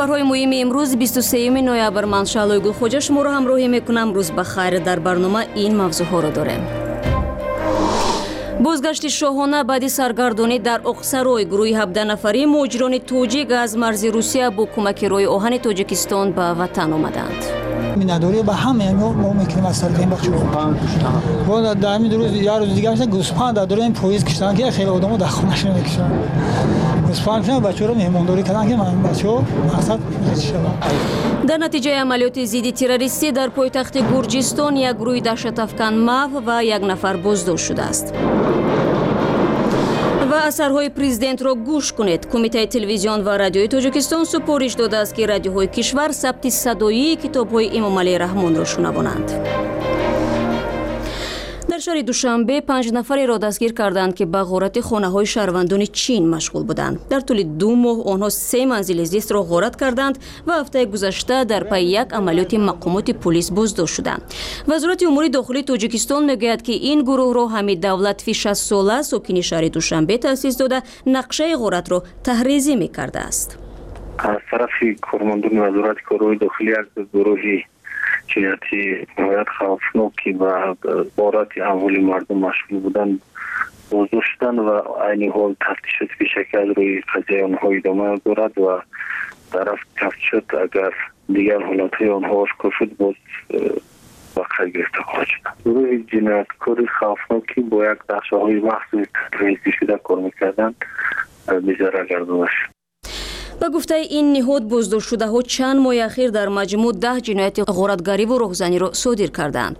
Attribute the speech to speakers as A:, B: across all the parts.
A: хабарҳои муҳими имрӯз 23 ноябр ман Шаҳлои Гулхоҷа шуморо ҳамроҳӣ мекунам. Рӯз ба хайр. дар барнома ин мавзӯъҳоро дорем. бозгашти шоҳона баъди саргардонӣ дар оқсарой гурӯҳи 17 нафари муҳоҷирони тоҷик аз марзи Русия бо кӯмаки роҳи оҳани Тоҷикистон ба ватан омаданд.
B: Минадорӣ ба ҳамаи мо мекунем аз сари бахш. Бо дар ҳамин рӯз я рӯз дигар гӯспанд дар дорои поезд киштанд ки хеле одамон дар хонашон мекишанд. Гӯспанд киштанд бачаҳоро меҳмондорӣ карданд ки бачаҳо мақсад шаванд.
A: дар натиҷаи амалиёти зидди террористӣ дар пойтахти Гурҷистон як гурӯҳи даҳшатафкан маҳв ва як нафар боздошт шудааст. ва асарҳои президентро гӯш кунед. Кумитаи телевизион ва радиои Тоҷикистон супориш додааст ки радиоҳои кишвар сабти садоии китобҳои Эмомалии Раҳмонро шунавонанд. дар шаҳри Душанбе 5 нафареро дастгир карданд ки ба ғорати хонаҳои шаҳрвандони Чин машғул буданд. дар тӯли 2 моҳ онҳо 3 манзили зистро ғорат карданд ва ҳафтаи гузашта дар пайи як амалиёти мақомоти пулис боздошт шуданд. вазорати умури дохилии Тоҷикистон мегӯяд ки ин гурӯҳро Ҳамид Давлатви 60 сола сокини шаҳри Душанбе таъсис дода нақшаи ғоратро таҳризӣ мекардааст.
C: аз тарафи кормандони вазорати корҳои дохилӣ як гурӯҳи ҷинояти ниҳоят хавфноки ба ғорати амволи мардум машғул буданд боздошт шуданд ва айни ҳол тафтишоти пешакӣ аз рӯи қазияи онҳо идома дорад ва дар рафти тафтишот агар дигар ҳолатҳои онҳо ошкор шуд боз ба қайд гирифта хоҳад шуд. гурӯҳи ҷинояткори хавфноки бо як нақшаҳои махсуси таҳризишуда кор мекарданд безара гардода шуд.
A: ба гуфтаи ин ниҳод боздоштшудаҳо чанд моҳи ахир дар маҷмӯъ 10 ҷинояти ғоратгариву роҳзаниро содир карданд.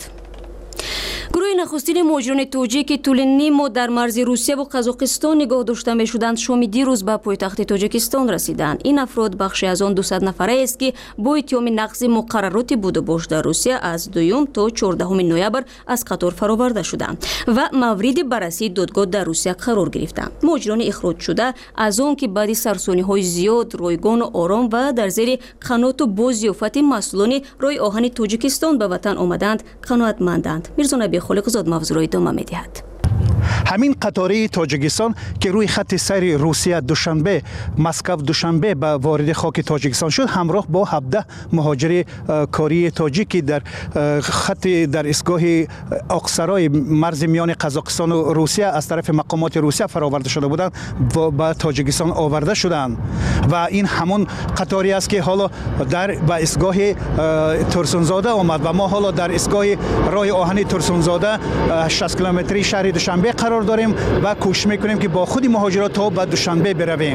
A: гурӯҳи нахустини муҳоҷирони тоҷик ки тӯли ним моҳ дар марзи Русияву Қазоқистон нигоҳ дошта мешуданд шоми дирӯз ба пойтахти Тоҷикистон расиданд. ин афрод бахше аз он 200 нафараест ки бо иттиҳоми нақзи муқаррароти будубош дар Русия аз 2 то 14 ноябр аз қатор фароварда шуданд ва мавриди баррасии додгоҳ дар Русия қарор гирифтанд. муҳоҷирони ихроҷшуда аз он ки баъди сарсониҳои зиёд ройгону ором ва дар зери қаноту бозиёфати масъулони роҳи оҳани Тоҷикистон ба ватан омаданд қаноатманданд. Мирзо Набии Холиқзод мавзӯъро идома медиҳад.
D: ҳамин қатории Тоҷикистон ки рӯи хатти сайри Русия Душанбе Москав Душанбе ба вориди хоки Тоҷикистон шуд ҳамроҳ бо 17 муҳоҷири кории тоҷик ки дар хатти дар истгоҳи оқсарои марзи миёни Қазоқистону Русия аз тарафи мақомоти Русия фароварда шуда буданд ба Тоҷикистон оварда шуданд ва ин ҳамон қатори аст ки ҳоло ба истгоҳи Турсунзода омад ва мо ҳоло дар истгоҳи роҳи оҳани Турсунзода 60 километри шаҳри Душанбе қарор дорем ва кӯшиш мекунем ки бо худи муҳоҷирот то ба Душанбе биравем.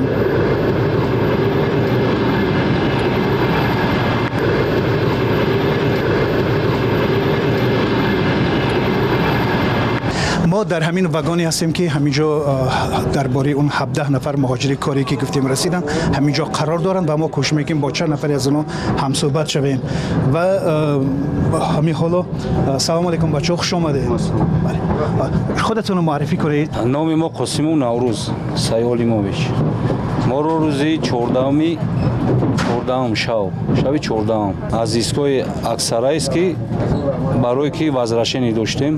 D: мо дар ҳамин вагоне ҳастем ки ҳаминҷо дар бори он 17 нафар муҳоҷири корӣ ки гуфтем расидан ҳаминҷо қарор доранд ва мо кӯшиш мекунем бо чанд нафаре аз онҳо ҳамсӯҳбат шавем ва ҳамин ҳоло салому алайкум бачаҳо, хуш омадед. худатонро муаррифӣ кунед.
E: номи мо Қосиму Наврӯз Сайёлимович. моро рӯзи 14 шави 14 аз истгоҳи Аксарайст ки барое ки возвращение доштем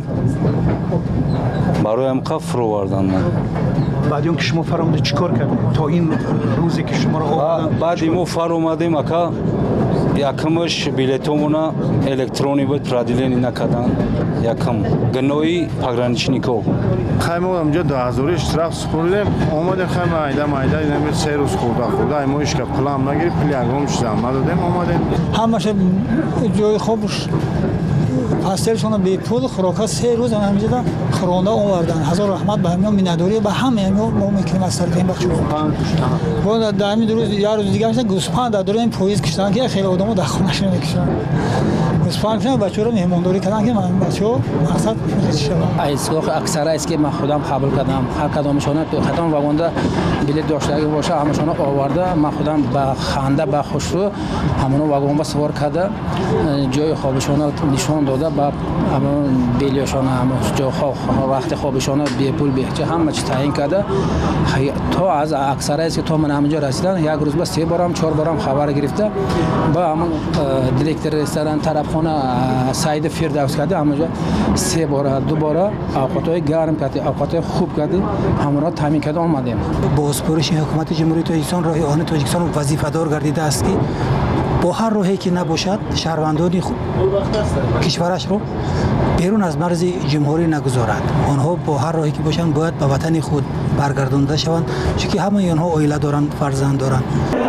E: бароям қа фароварданд.
D: баъди он ки шумо фаромадед чӣ кор кардед то ин рӯзе ки шуморо оварданд?
E: баъди мо фаромадем ака якамаш билетомона электрони буд продление накарданд якам гинои пограничников
F: хаймо онҷо 2000 штраф супурдем омадем хайма айда инаме 3 рӯз хурда мо ишка пулам нагирифт пулягом зама додем омадем
B: ҳамаша ҷои хобш пастелшона бепул хурока 3 рӯз ҳамиҷода хӯронда овардан. ҳазор раҳмат ба ҳамиён минадорӣ ба ҳамаи мо мекунем аз сари бахш. бо дар ҳамин рӯз я рӯз дигар гӯспанд дар дорои поезд киштанд ки хеле одамон дар хонашон мекишанд. гӯспанд киштанд бачаҳоро меҳмондорӣ карданд ки бачаҳо мақсад шаванд.
G: истгоҳи Аксарайст ки ман худам қабул кардам ҳар кадомашона хатон вагонда билет доштаги боша ҳамашона оварда ман худам ба ханда ба хушрӯ ҳамоно вагонба савор карда ҷои хобишона нишон дода با بیلیشان هم جا وقت خوابشان بی پول بهچه همه چی تعیین کرده. تا از اکثر است که تا من همونجا رسیدن یک روز با 3 بارم 4 بارم خبر گرفته با همون دیرکتر رستوران طرفخانه سعید فردوس کرده همونجا 3 بار 2 بار اوقاتای گرم کرده اوقاتای خوب کرده همون را تامین کرده آمدیم.
H: بازپرسی حکومت جمهوری تاجیکستان راه آهن تاجیکستان وظیفه‌دار گردیده است که با هر راهی که نباشد شهروندان کشورش رو بیرون از مرز جمهوری نگذارد. آنها با هر راهی که باشند باید به وطن خود برگردانده شوند چون که همه آنها عائله دارند فرزند دارند.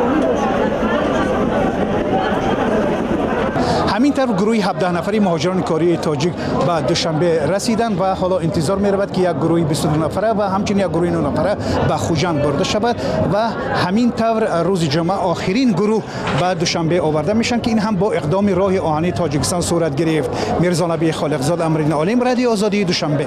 D: همین طرف گروه 17 نفری مهاجران کاری تاجیک به دوشنبه رسیدند و حالا انتظار می رود که یک گروه 22 نفره و همچنین یک گروه 9 نفره به خوجند برده شود و همین طور روز جمعه آخرین گروه به دوشنبه آورده میشن که این هم با اقدام راه آهنی تاجیکستان صورت گرفت. میرزا نبی خالقزاد، امرین عالم، رادیو آزادی، دوشنبه.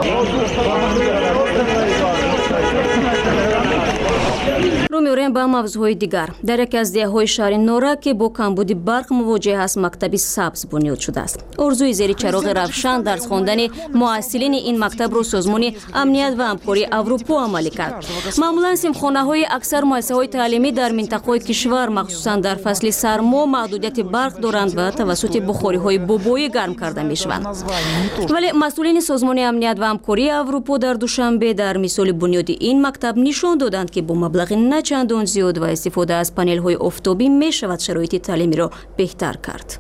A: رو می‌آوریم به موضوعهای دیگر. در یکی از دهه‌های شهر نورا که با کمبود برق مواجه است مکتبی سبز بنیاد شده است. ارزوی زیر چراغ روشن درس خواندن معلولین این مکتب رو سازمان امنیت و همکاری اروپا عملی کرد. معمولاً سیمخانه‌های اکثر مؤسسه‌های تعلیمی در منطقه‌های کشور مخصوصاً در فصل سرما محدودیت برق دارند و توسط بخاری‌های بابایی گرم کرده می‌شوند. ولی مسئولین سازمان امنیت و همکاری اروپا در دوشنبه در مثال بنیاد این مکتب نشان دادند که با مبلغ نه چندان زیاد و استفاده از پنل‌های آفتابی می شود شرایط تعلیمی را بهتر کرد.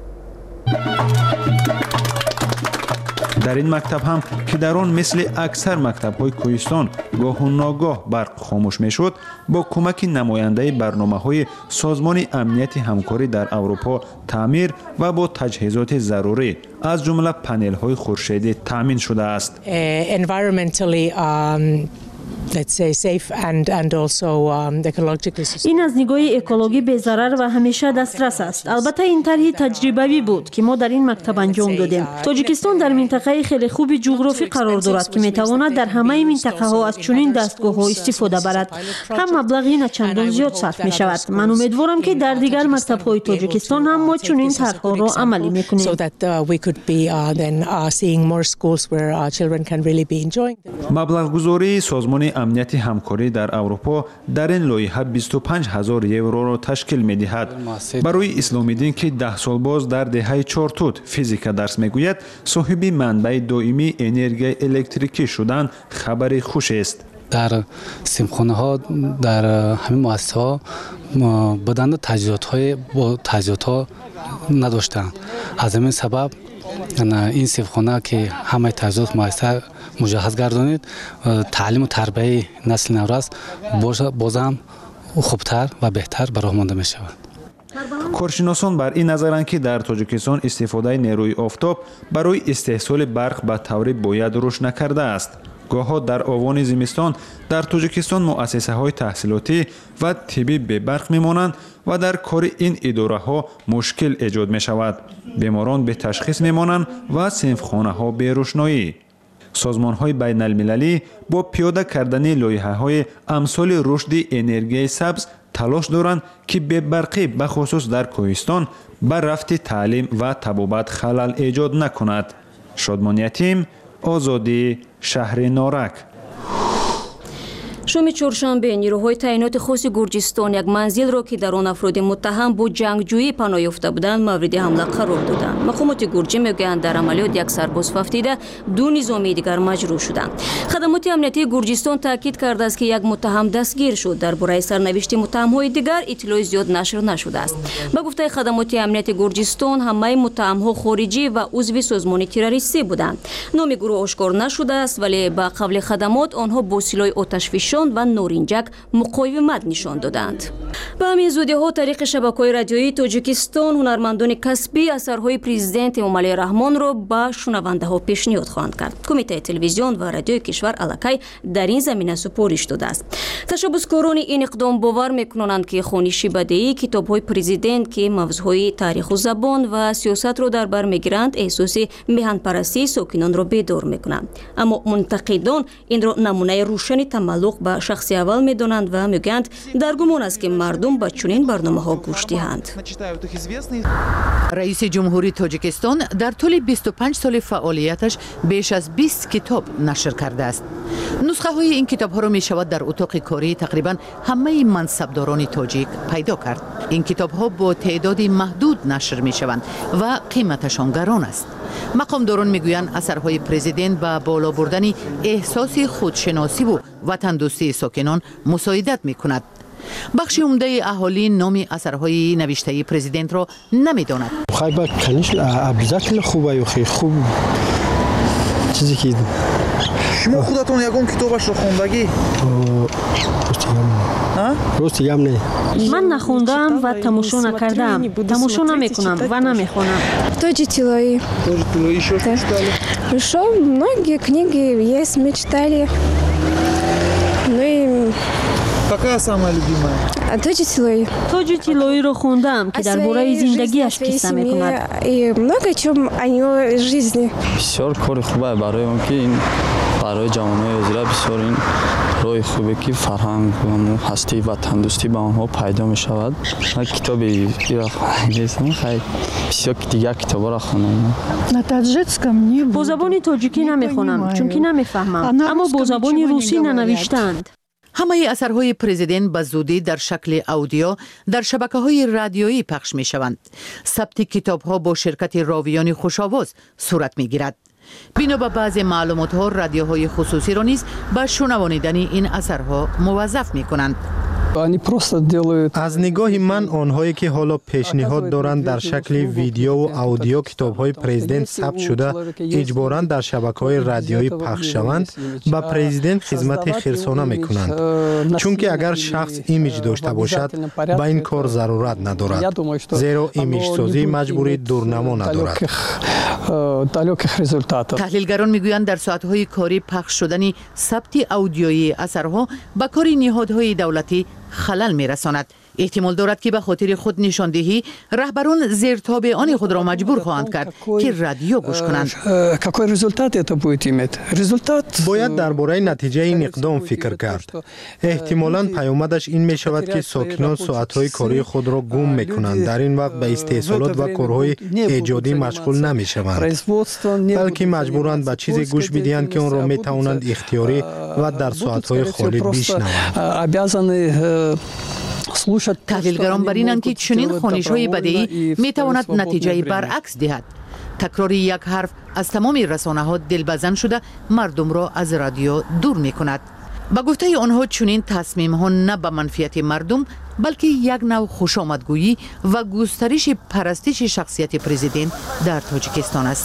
I: در این مکتب هم که در آن مثل اکثر مکتب‌های کوهستان گاه و ناگاه برق خاموش می‌شد، با کمک نماینده برنامه‌های سازمان امنیت همکاری در اروپا تعمیر و با تجهیزات ضروری از جمله پنل‌های خورشیدی تامین شده است.
J: این از نگاه اکولوژی بی‌ضرر و همیشه دسترس است. البته این طرح تجربوی بود که ما در این مکتب انجام دادیم. تاجیکستان در منطقه خیلی خوب جغرافی قرار دارد که میتواند در همه منطقه ها از چنین دستگاه ها استفاده برد. هم مبلغی نه چندان زیاد صرف می شود. من امیدوارم که در دیگر مکتب های تاجیکستان هم ما چنین طرح ها را عملی میکنیم.
I: مبلغ گذاری سازمان امنیت همکاری در اروپا در این لایحه 25,000 یورو را تشکیل می‌دهد. برای اسلامیدین که 10 سال باز در دهه 4 توت فیزیک درس میگوید صاحب منبع دائمی انرژی الکتریکی شدن خبر خوش است.
E: در سیمخانه ها در همین مؤسسه ها بدن تجهیزات ها نداشتند. از همین سبب این سیمخانه که همه تجهیزات مؤسسه مجهز گردانید تعلیم و تربیت نسل نو را بازم خوبتر و بهتر برای مانده می شود.
I: کارشناسان بر این نظرند که در تاجیکستان استفاده نیروی آفتاب برای استحصال برق به طور باید رشد نکرده است. گاه‌ها در آوان زمستان در تاجیکستان مؤسسه های تحصیلاتی و طبی به برق میمانند و در کار این اداره ها مشکل ایجاد می شود. بیماران به تشخیص میمانند و صنفخانه ها به روشنایی. سازمان های بین المللی با پیاده کردن لایحه های امثال رشد انرژی سبز تلاش دارند که به برقی به خصوص در کوهستان به رفت تعلیم و طبابت خلل ایجاد نکند. شادمان یتیم، آزادی، شهر نارک.
A: شام چهارشنبه نیروهای تعینات خاص گرجستان یک منزل را که در آن افراد متهم با جنگجویی پناه یافته بودند مورد حمله قرار دادند. مقامات گرجی میگویند در عملیات یک سرباز ففتیده 2 نظامی دیگر مجروح شدند. خدمات امنیتی گرجستان تاکید کرده است که یک متهم دستگیر شد. درباره سرنوشت متهم‌های دیگر اطلاع زیاد نشر نشده است. به گفته خدمات امنیتی گرجستان همه متهم‌ها خارجی و عضو سازمان تروریستی بودند. نام گروه آشکار نشده است ولی با قبل خدمات آنها با سلاح آتشفشان و نورینجک مقاومت نشان دادند. به همین زودی ها طریق شبکه‌های رادیویی تاجیکستان هنرمندان کسبی اثرهای پرزیدنت امامعلی رحمان را به شنونده ها پیشنهاد خواهند کرد. کمیته تلویزیون و رادیوی کشور الکی در این زمینه سپارش داده است. تشبثکاران این اقدام باور میکنند که خوانش بدیعی کتاب‌های پرزیدنت که موضوعهای تاریخ و زبان و سیاست را در بر میگیرند احساس میهن‌پرستی ساکنان را بیدار میکنند. اما منتقدان این را نمونه روشن تملق به ва шахси аввал медонанд ва мегӯянд дар гумон аст ки мардум ба чунин барномаҳо гӯш диҳанд.
K: раиси ҷумҳурии тоҷикистон дар тӯли 25 соли фаъолияташ беш аз 20 китоб нашр кардааст. нусхаҳои ин китобҳоро мешавад дар утоқи кории тақрибан ҳамаи мансабдорони тоҷик пайдо кард. ин китобҳо бо теъдоди маҳдуд нашр мешаванд ва қиматашон гарон аст. мақомдорон мегӯянд асарҳои президент ба боло бурдани эҳсоси худшиносиву ватандӯстии сокинон мусоидат мекунад. бахши умдаи аҳолӣ номи асарҳои навиштаи президентро намедонад.
L: шумо худатон ягон китобашро хондагӣ?
J: ман нахондаам ва тамошо накардаам. тамошо намекунам ва намехонам.
M: Тоҷи Тилои.
L: Тоҷи Тилои что читали?
M: Что, многие книги есть, мы читали. Ну и...
L: Какая самая любимая?
M: Тоҷи Тилои.
J: тоҷи тилоиро хондаам ки дар бораи зиндагиаш қисса мекунад.
M: И много чего о его жизни.
N: бисёр кори хубе барои он ки ин барои ҷавонои ҳозира бисёр ин роҳи хубе ки фарҳанг ҳастӣ ва тандурустӣ ба онҳо пайдо мешавад. ман китоби ира хонагистам хай бисёр дигар китобҳоро хонам.
O: На таджикском не
J: бо забони тоҷикӣ намехонам чунки намефаҳмам, аммо бо забони русӣ нанавиштаанд.
K: ҳамаи асарҳои президент ба зудӣ дар шакли аудио дар шабакаҳои радиоӣ пахш мешаванд. сабти китобҳо бо ширкати ровиёни хушовоз сурат мегирад. бино ба баъзе маълумотҳо радиоҳои хусусиро низ ба шунавонидани ин асарҳо муваззаф мекунанд.
P: аз нигоҳи ман онҳое ки ҳоло пешниҳод доранд дар шакли видеову аудио китобҳои президент сабт шуда иҷборан дар шабакаҳои радиоӣ пахш шаванд, ба президент хизмати хирсона мекунанд, чунки агар шахс имиҷ дошта бошад ба ин кор зарурат надорад, зеро имиҷсозӣ маҷбури дурнамо надорад.
K: таҳлилгарон мегӯянд дар соатҳои корӣ пахш шудани сабти аудиоии асарҳо ба кори ниҳодҳои давлатӣ халал мерасонад. эҳтимол дорад ки ба хотири худ нишондиҳӣ раҳбарон зертоби они худро маҷбур хоҳанд кард ки радио гӯш кунанд.
P: бояд дар бораи натиҷаи ин иқдом фикр кард. эҳтимолан паёмадаш ин мешавад ки сокинон соатҳои кории худро гум мекунанд, дар ин вақт ба истеҳсолот ва корҳои эҷодӣ машғул намешаванд, балки маҷбуранд ба чизе гӯш бидиҳанд ки онро метавонанд ихтиёрӣ ва дар соатҳои холӣ бишнаванд.
K: таҳлилгарон бар инанд ки чунин хонишҳои бадеӣ метавонад натиҷаи баръакс диҳад. такрори як ҳарф аз тамоми расонаҳо дилбазан шуда мардумро аз радио дур мекунад. ба гуфтаи онҳо чунин тасмимҳо на ба манфиати мардум, балки як нав хушомадгӯӣ ва густариши парастиши шахсияти президент дар тоҷикистон аст.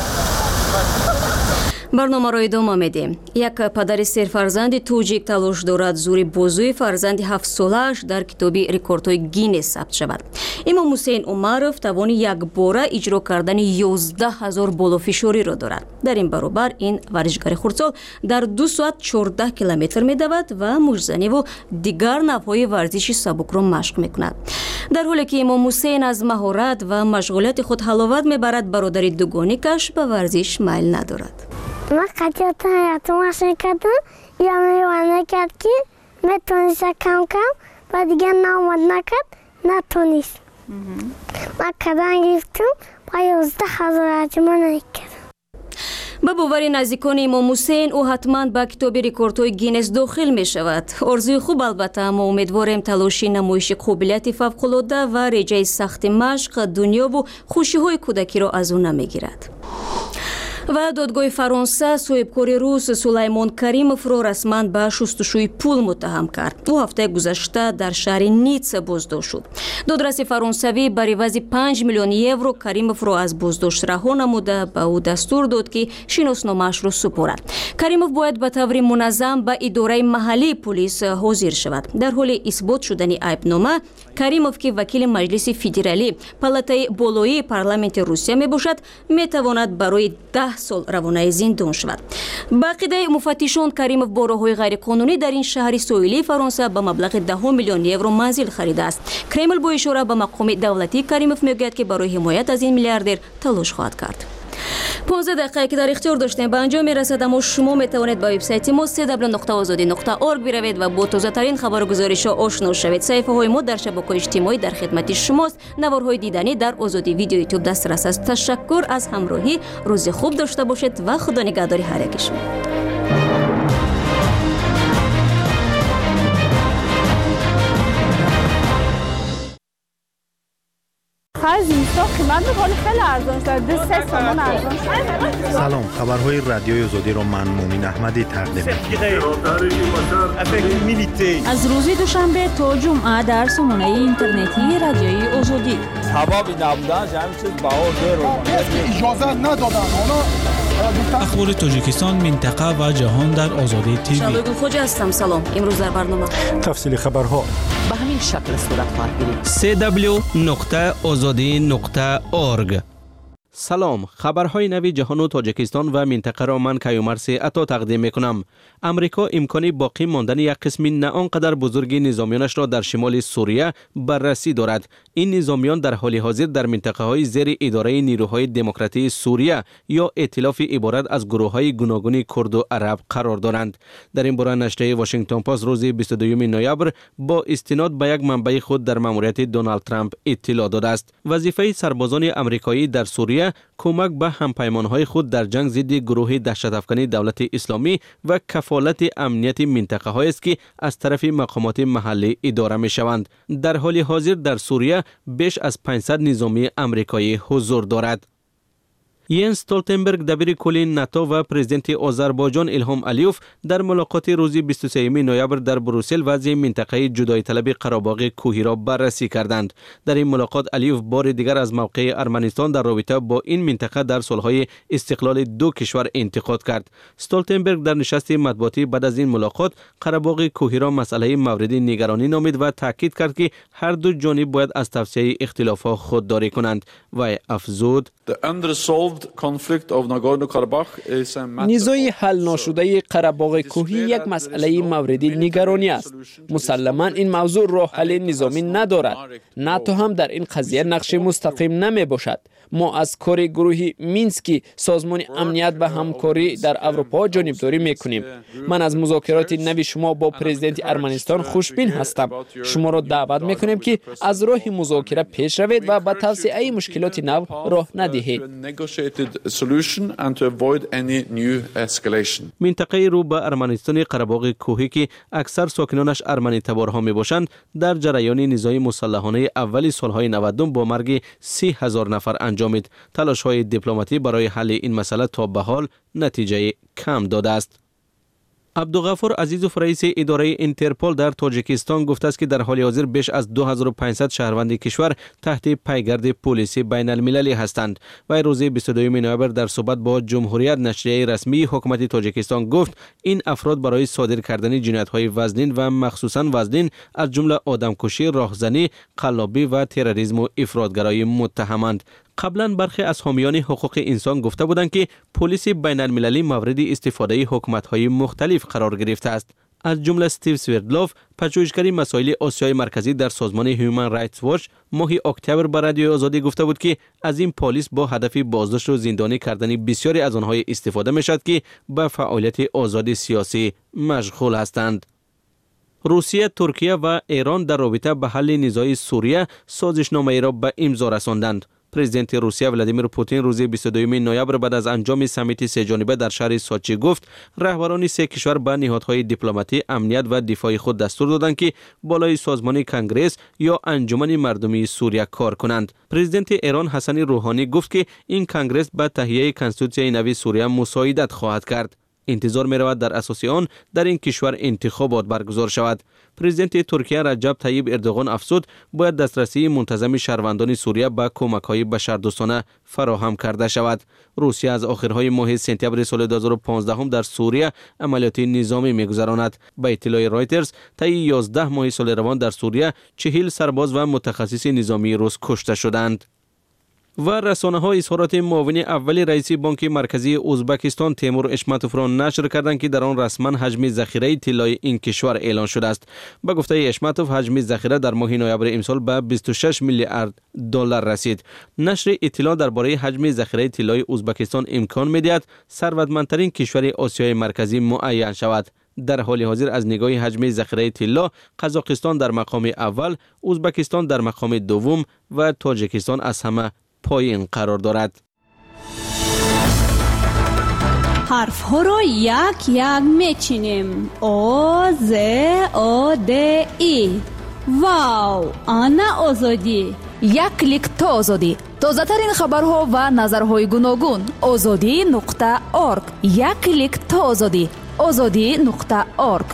A: барномаро идома медиҳем. як падари серфарзанди тоҷик талош дорад зури бозӯи фарзанди 7-солааш дар китоби рекордҳои Гиннес сабт шавад. имом Ҳусейн Умаров тавони якбора иҷро кардани 11,000 болофишориро дорад. дар ин баробар ин варзишгари хурдсол дар 2 соат 14 километр медавад ва мӯжзаниву дигар навъҳои варзиши сабукро машқ мекунад. дар ҳоле ки имом Ҳусейн аз маҳорат ва машғулияти худ ҳаловат мебарад, бародари дугоникаш ба варзиш майл надорад.
Q: من قطعتا حیاتماشون کردم یا میوانه کرد که میتونیست کم کم و دیگه نامد نکرد نتونیست. من کدن گرفتم با 11,000 اجمان نکردم.
A: ба бовари наздикони имом Ҳусейн ӯ ҳатман ба китоби рекордҳои Гиннес дохил мешавад. орзуи хуб албатта, аммо умедворем талоши намоиши қобилияти фавқулода ва реҷаи сахти машқ дунёву хушиҳои кӯдакиро аз ӯ намегирад. ва додгоҳи Фаронса соҳибкори рус Сулаймон Каримовро расман ба шустушӯи пул муттаҳам кард. ӯ ҳафтаи гузашта дар шаҳри Нитса боздошт шуд. додраси фаронсавӣ бар ивази 5 миллион евро Каримовро аз боздошт раҳо намуда ба ӯ дастур дод ки шиносномаашро супорад. Каримов бояд ба таври муназзам ба идораи маҳаллии пулис ҳозир шавад. дар ҳоли исбот шудани айбнома, Каримов ки вакили маҷлиси федералӣ палатаи болоии парламенти Русия мебошад, метавонад барои 10 сол равонаи зиндон шавад. ба ақидаи муфаттишон, Каримов бо роҳҳои ғайриқонунӣ дар ин шаҳри соҳилии Фаронса ба маблағи 10 миллион евро манзил харидааст. Кремл бо ишора ба мақоми давлатии Каримов мегӯяд ки барои ҳимоят аз ин миллиардер талош хоҳад кард. 15 دقیقه که در اختیار داشتیم به انجام میرسد، اما شما میتوانید با وبسایت ما www.azadi.org بروید و با تازه ترین خبر و گزارش ها آشنا شوید. صفحه های ما در شبکه‌های اجتماعی در خدمت شماست. نوارهای دیدنی در آزادی ویدیو یوتیوب دسترس است. تشکر از همراهی. روز خوب داشته باشید و خدا نگهداری هر یک شما.
P: سلام، خبرهای رادیوی آزادی را من مومین احمدی تقدیم می‌کنم.
J: از روز دوشنبه تا جمعه در سامانه اینترنتی رادیوی آزادی.
R: سبب نبودن همین چیز باور رو اجازه ندادن.
S: اخبار تاجیکستان، منطقه و جهان در آزادی تیوی.
A: شادو خوجا هستم. سلام. امروز در برنامه
P: تفصیل خبرها
K: به همین شکل صورت خواهد گرفت.
T: www.azadi.org. سلام، خبرهای نوی جهان و تاجیکستان و منطقه را من کیومرسی عطا تقدیم میکنم. امریکا امکانی باقی ماندن یک قسم نه آنقدر بزرگ نظامیانش را در شمال سوریه بررسی دارد. این نظامیان در حال حاضر در منطقه های زیر اداره نیروهای دموکراتی سوریه یا ائتلاف عبارت از گروه های گوناگون کرد و عرب قرار دارند. در این باره نشریه واشنگتن پست روز 22 نوامبر با استناد به یک منبع خود در ماموریت دونالد ترامپ اطلاع داده است. وظیفه سربازان آمریکایی در سوریه کمک به همپیمانهای خود در جنگ ضد گروه دهشت‌افکنی دولت اسلامی و کفالت امنیت منطقه هایی است که از طرف مقامات محلی اداره می شوند. در حال حاضر در سوریه بیش از 500 نظامی آمریکایی حضور دارد. ینس استولتنبرگ دبیر کلی ناتو و پرزیدنت آذربایجان ایلهام علیوف در ملاقات روز 23 نوامبر در بروسل وضع منطقه جدایی طلب قره‌باغ کوهی را بررسی کردند. در این ملاقات علیوف بار دیگر از موقع ارمنستان در رابطه با این منطقه در صلح‌های استقلال دو کشور انتقاد کرد. استولتنبرگ در نشست مطبوعاتی بعد از این ملاقات قره‌باغ کوهی را مسئله مورد نگرانی نامید و تاکید کرد که هر دو جانب باید از توسعه اختلافات خودداری کنند و افزود
U: نزاع حل ناشده قره‌باغ کوهی یک مسئله مورد نگرانی است. مسلماً این موضوع راه حل نظامی ندارد. ناتو هم در این قضیه نقش مستقیم نمی باشد. ما از کار گروه مینسکی سازمان امنیت و همکاری در اروپا جانبداری میکنیم. من از مذاکرات نو شما با پرزیدنت ارمنستان خوشبین هستم. شما را دعوت میکنیم که از راه مذاکره پیش روید و به توسعه مشکلات نو راه ندهید.
T: منطقه رو به ارمنستان قره‌باغ کوهی که اکثر ساکنانش ارمنی تبارها می باشند در جریان نزاع مسلحانه اولی سالهای 90 با مرگ 30,000 نفر انجامید. تلاش‌های دیپلماتی برای حل این مسئله تا به حال نتیجه کم داده است. عبدالغفور عزیزوف رئیس اداره اینترپل در تاجیکستان گفته است که در حال حاضر بیش از 2500 شهروند کشور تحت پیگرد پلیس بین المللی هستند. و روز 22 نوامبر در صحبت با جمهوریت نشریه رسمی حکومت تاجیکستان گفت این افراد برای صادر کردن جنایت‌های وزنین و مخصوصاً وزنین از جمله آدمکشی، راهزنی، قلابی و تروریسم و افراطگرایی متهمند. قبلا برخی از حامیان حقوق انسان گفته بودند که پلیس بین المللی مورد استفاده حکومت‌های مختلف قرار گرفته است. از جمله استیو سوردلوف، پژوهشگر مسائل آسیای مرکزی در سازمان هیومن رایتس واچ، ماه اکتبر به رادیو آزادی گفته بود که از این پلیس با هدف بازداشت و زندانی کردن بسیاری از آنها استفاده می‌شد که به فعالیت آزاد سیاسی مشغول هستند. روسیه، ترکیه و ایران در رابطه به حل نزاع سوریه سازشنامه‌ای را به امضا رساندند. پرزیدنت روسیه ولادیمیر پوتین روز 22 نوامبر بعد از انجام سمیت سه جانبه در شهر سوچی گفت رهبران سه کشور به نهادهای دیپلماتی، امنیت و دفاعی خود دستور دادند که بالای سازمان کنگره یا انجمن مردمی سوریه کار کنند. پرزیدنت ایران حسن روحانی گفت که این کنگره به تهیه کنستیتوسیون نوی سوریه مساعدت خواهد کرد. انتظار می رود در اساس آن در این کشور انتخابات برگزار شود. پرزیدنت ترکیه رجب طیب اردوغان افزود باید دسترسی منتظم شهروندان سوریه به کمک‌های بشردوستانه فراهم کرده شود. روسیه از آخرهای ماه سپتامبر سال 2015 در سوریه عملیات نظامی می‌گذراند. به اطلاع رایترز طی 11 ماه سال روان در سوریه 40 سرباز و متخصص نظامی روس کشته شدند. و رسانه‌ها اظهارات معاون اول رئیس بانک مرکزی ازبکستان تیمور اشمتوف را نشر کردند که در آن رسما حجم ذخیره طلای این کشور اعلان شده است. به گفته اشمتوف حجم ذخیره در ماه نوامبر امسال به 26 میلیارد دلار رسید. نشر اطلاع درباره حجم ذخیره طلای ازبکستان امکان می‌دهد ثروتمندترین کشور آسیای مرکزی معین شود. در حال حاضر از نگاه حجم ذخیره طلا قزاقستان در مقام اول، ازبکستان در مقام دوم و تاجیکستان از همه پایین قرار دارد.
C: حرف ها را یک یک میچینیم. او ز او د ای. واو، آنا آزادی.
V: یک کلیک تا آزادی. تازه ترین خبرها و نظرهای گوناگون. azadi.org. یک کلیک تا آزادی. azadi.org.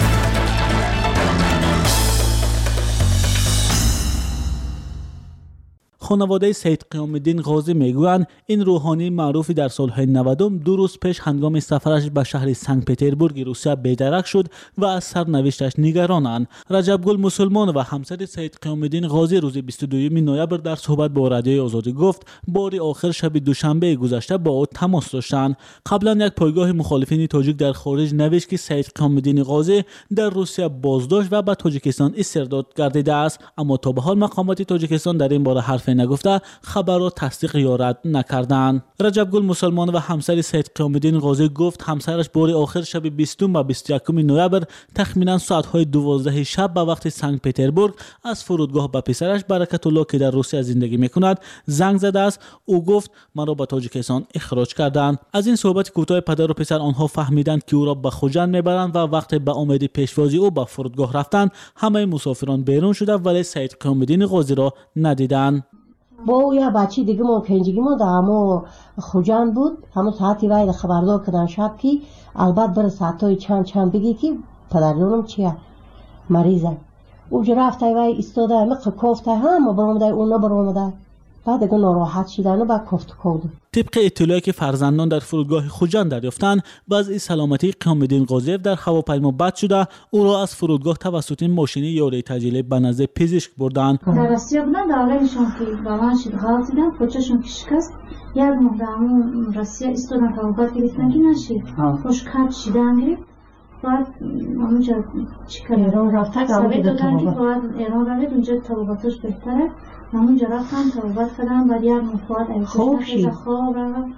W: خانواده سید قیام الدین غازی میگویند این روحانی معروفی در سالهای 90 دو روز پیش هنگام سفرش به شهر سنت پترزبورگ روسیه بی‌درک شد و از سرنوشتش نگرانند. رجب گل مسلمان و همسر سید قیام الدین غازی روز 22 نوامبر در صحبت با رادیوی آزادی گفت بار آخر شب دوشنبه گذشته با او تماس داشتند. قبلا یک پایگاه مخالفین تاجیک در خارج نوشت که سید قیام الدین غازی در روسیه بازداشت و به تاجیکستان استرداد گردیده است، اما تا به حال مقامات تاجیکستان در این باره حرف نگفته خبر را تصدیق یا رد نکردند. رجب گل مسلمان و همسر سید قیام الدین غازی گفت همسرش بار آخر شب 20 و 21 نوامبر تخمینا ساعت‌های 12 شب به وقت سنت پترزبورگ از فرودگاه به پسرش برکت الله که در روسیه زندگی میکند زنگ زده است. او گفت مرا به تاجیکستان اخراج کردند. از این صحبت کوتاه پدر و پسر آنها فهمیدند که او را به خوجند میبرند و وقتی به امید پیشوازی او به فرودگاه رفتند همه مسافران بیرون شده ولی سید قیام الدین غازی را ندیدند.
X: با او یه بچه دیگه ما پنجگی ما در همه خوجان بود. همه ساعتی باید خبردار کردن شب که البته بر ساعتای چند بگی که پدرانم چیه مریضه. اونجا رفته وای ایستاده همه کفته هم برآمده اونا برآمده بعد اگه ناراحت شدن و بعد کفت کود.
W: طبق اطلاعی که فرزندان در فرودگاه خوجند دریافتند وضع سلامتی قیام الدین غازی در هواپیما بد شده او را از فرودگاه توسط ماشین یاری تجلی به نزد پزشک بردند.
Y: در روسیه بودن دورانشون که با من شد حالت دیدم پوچشون که شکست یک مقدم روسیه استودن طبابت گرفتن که نشید خوشکت شدن گرفت بعد همونجا چیکار ایران رفته سوید دادن که باید ایران روید اونجا طبابتش بهتره همونجا رفتن طبابت کردن بعد یک مفاد
X: خوب شید
Y: خواب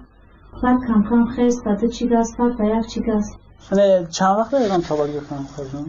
Y: بعد کم کم خیست بعد چی گست بعد یک چی گست.
W: چند وقت ایران طبابت گرفتن خواهدون؟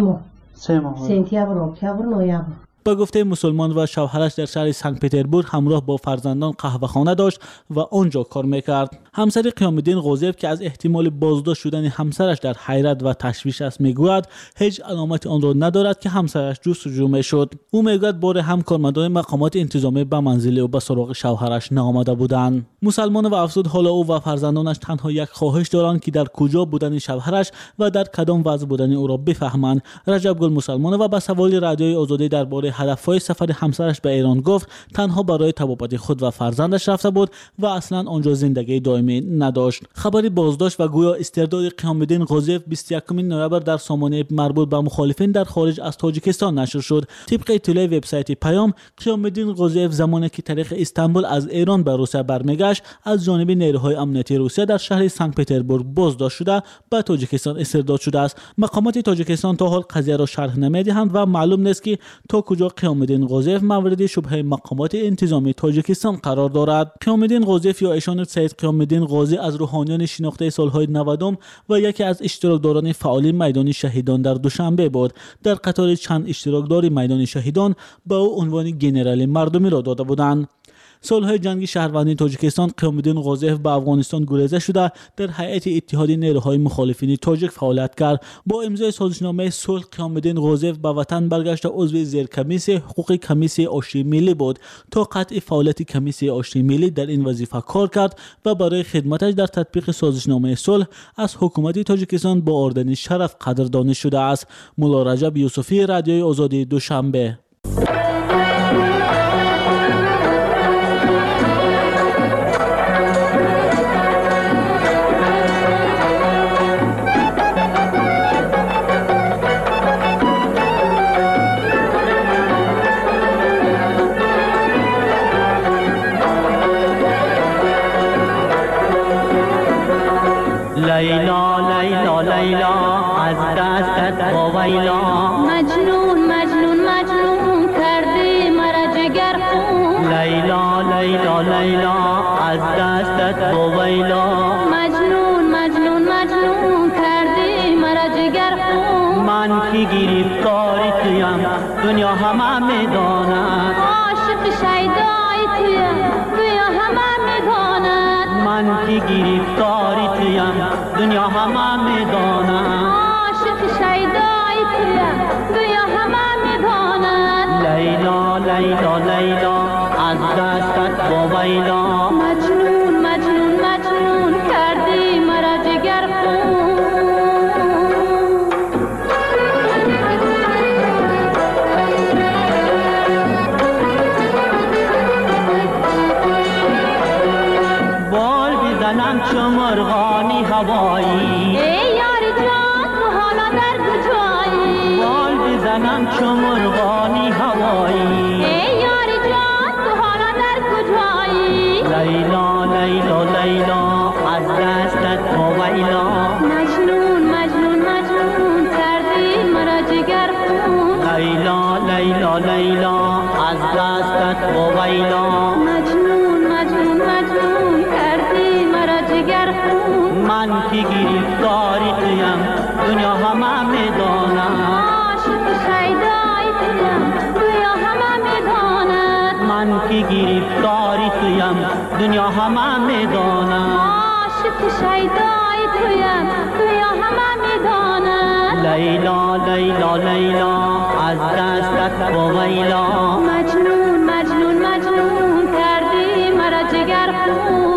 X: 3 ماه سپتامبر اکتبر نوامبر.
W: با گفته مسلمان و شوهرش در شهر سنت پترزبورگ همراه با فرزندان قهوه‌خانه داشت و آنجا کار میکرد. همسر قیام الدین غازی که از احتمال بازداشت شدن همسرش در حیرت و تشویش است میگوید هیچ علامت آن را ندارد که همسرش جستجو میشد. او میگوید بار هم کارمندان مقامات انتظامی به منزل او به سراغ شوهرش نآمده بودند. مسلمان و افزود حالا او و فرزندانش تنها یک خواهش دارند که در کجا بودن شوهرش و در کدام وضع بودن او را بفهمند. رجب گل مسلمان و به سوال رادیوی آزادی درباره هدفهای سفر همسرش به ایران گفت تنها برای طبابت خود و فرزندش رفته بود و اصلا آنجا زندگی دائمی نداشت. خبری بازداشت و گویا استرداد قیام الدین غازی 21 نوامبر در سامانه مربوط به مخالفین در خارج از تاجیکستان نشر شد. طبق اطلاع وبسایت پیام قیام الدین غازی زمانی که طریق استانبول از ایران به روسیه برمیگشت از جانب نیروهای امنیتی روسیه در شهر سنت پترزبورگ بازداشت شده به تاجیکستان استرداد شده است. مقامات تاجیکستان تا حال قضیه را شرح نمیدهند و معلوم نیست که تا کجا قیام الدین غازی مورد شبهه مقامات انتظامی تاجیکستان قرار دارد. قیام الدین غازی یا ایشان سید قیام الدین غازی از روحانیان شناخته سالهای 90 و یکی از اشتراکداران فعال میدان شهیدان در دوشنبه بود. در قطار چند اشتراکدار میدان شهیدان به او عنوان گنرال مردمی را داده بودند. سالهای جنگ شهروندی تاجیکستان قیام الدین غازی به افغانستان گریزه شده در هیئت اتحاد نیروهای مخالفین تاجیک فعالیت کرد. با امضای سازشنامه صلح قیام الدین غازی به وطن برگشت و عضو زیرکمیسیون حقوق کمیسیون آشتی ملی بود. تا قطع فعالیت کمیسیون آشتی ملی در این وظیفه کار کرد و برای خدمتش در تطبیق سازشنامه صلح از حکومت تاجیکستان با اردن شرف قدردانی شده است. مولا رجب یوسفی، رادیوی آزادی، دوشنبه.
B: لیلا لیلا لیلا از دستت وایلا
Y: مجنون مجنون مجنون کردی مرا جگر خون
B: لیلا لیلا لیلا از دستت وایلا
Y: مجنون مجنون مجنون کردی مرا جگر خون
B: من که گرفتار تویم دنیا همه میداند
Y: عاشق شیدای تویم دنیا همه میداند
B: من که گرفتار تویم دنیا همه میداند
Y: عاشق شیدای تویم دنیا همه میداند
B: لیلا لیلا لیلا از دستت وایلا
Y: مجنون مجنون مجنون کردی مرا جگر خون
B: بال بزنم چو مرغانی هوایی
Y: ای یار جان تو حالا در کجایی
B: بال بزنم چو مرغانی هوایی
Y: ای یار جان تو حالا در کجایی
B: لیلا لیلا لیلا از دستت وایلا
Y: مجنون مجنون مجنون کردی مرا جگر خون
B: لیلا لیلا لیلا از دستت وایلا
Y: مجنون مجنون مجنون کردی مرا جگر خون
B: من که گرفتاری تویم دنیا همه میداند
Y: عاشق شیدای تویم دنیا همه میداند
B: من که گرفتاری تویم دنیا همه میداند
Y: عاشق شیدای تویم دنیا همه میداند
B: لیلا لیلا لیلا از دستت وایلا
Y: مجنون مجنون مجنون کردی مرا جگر خون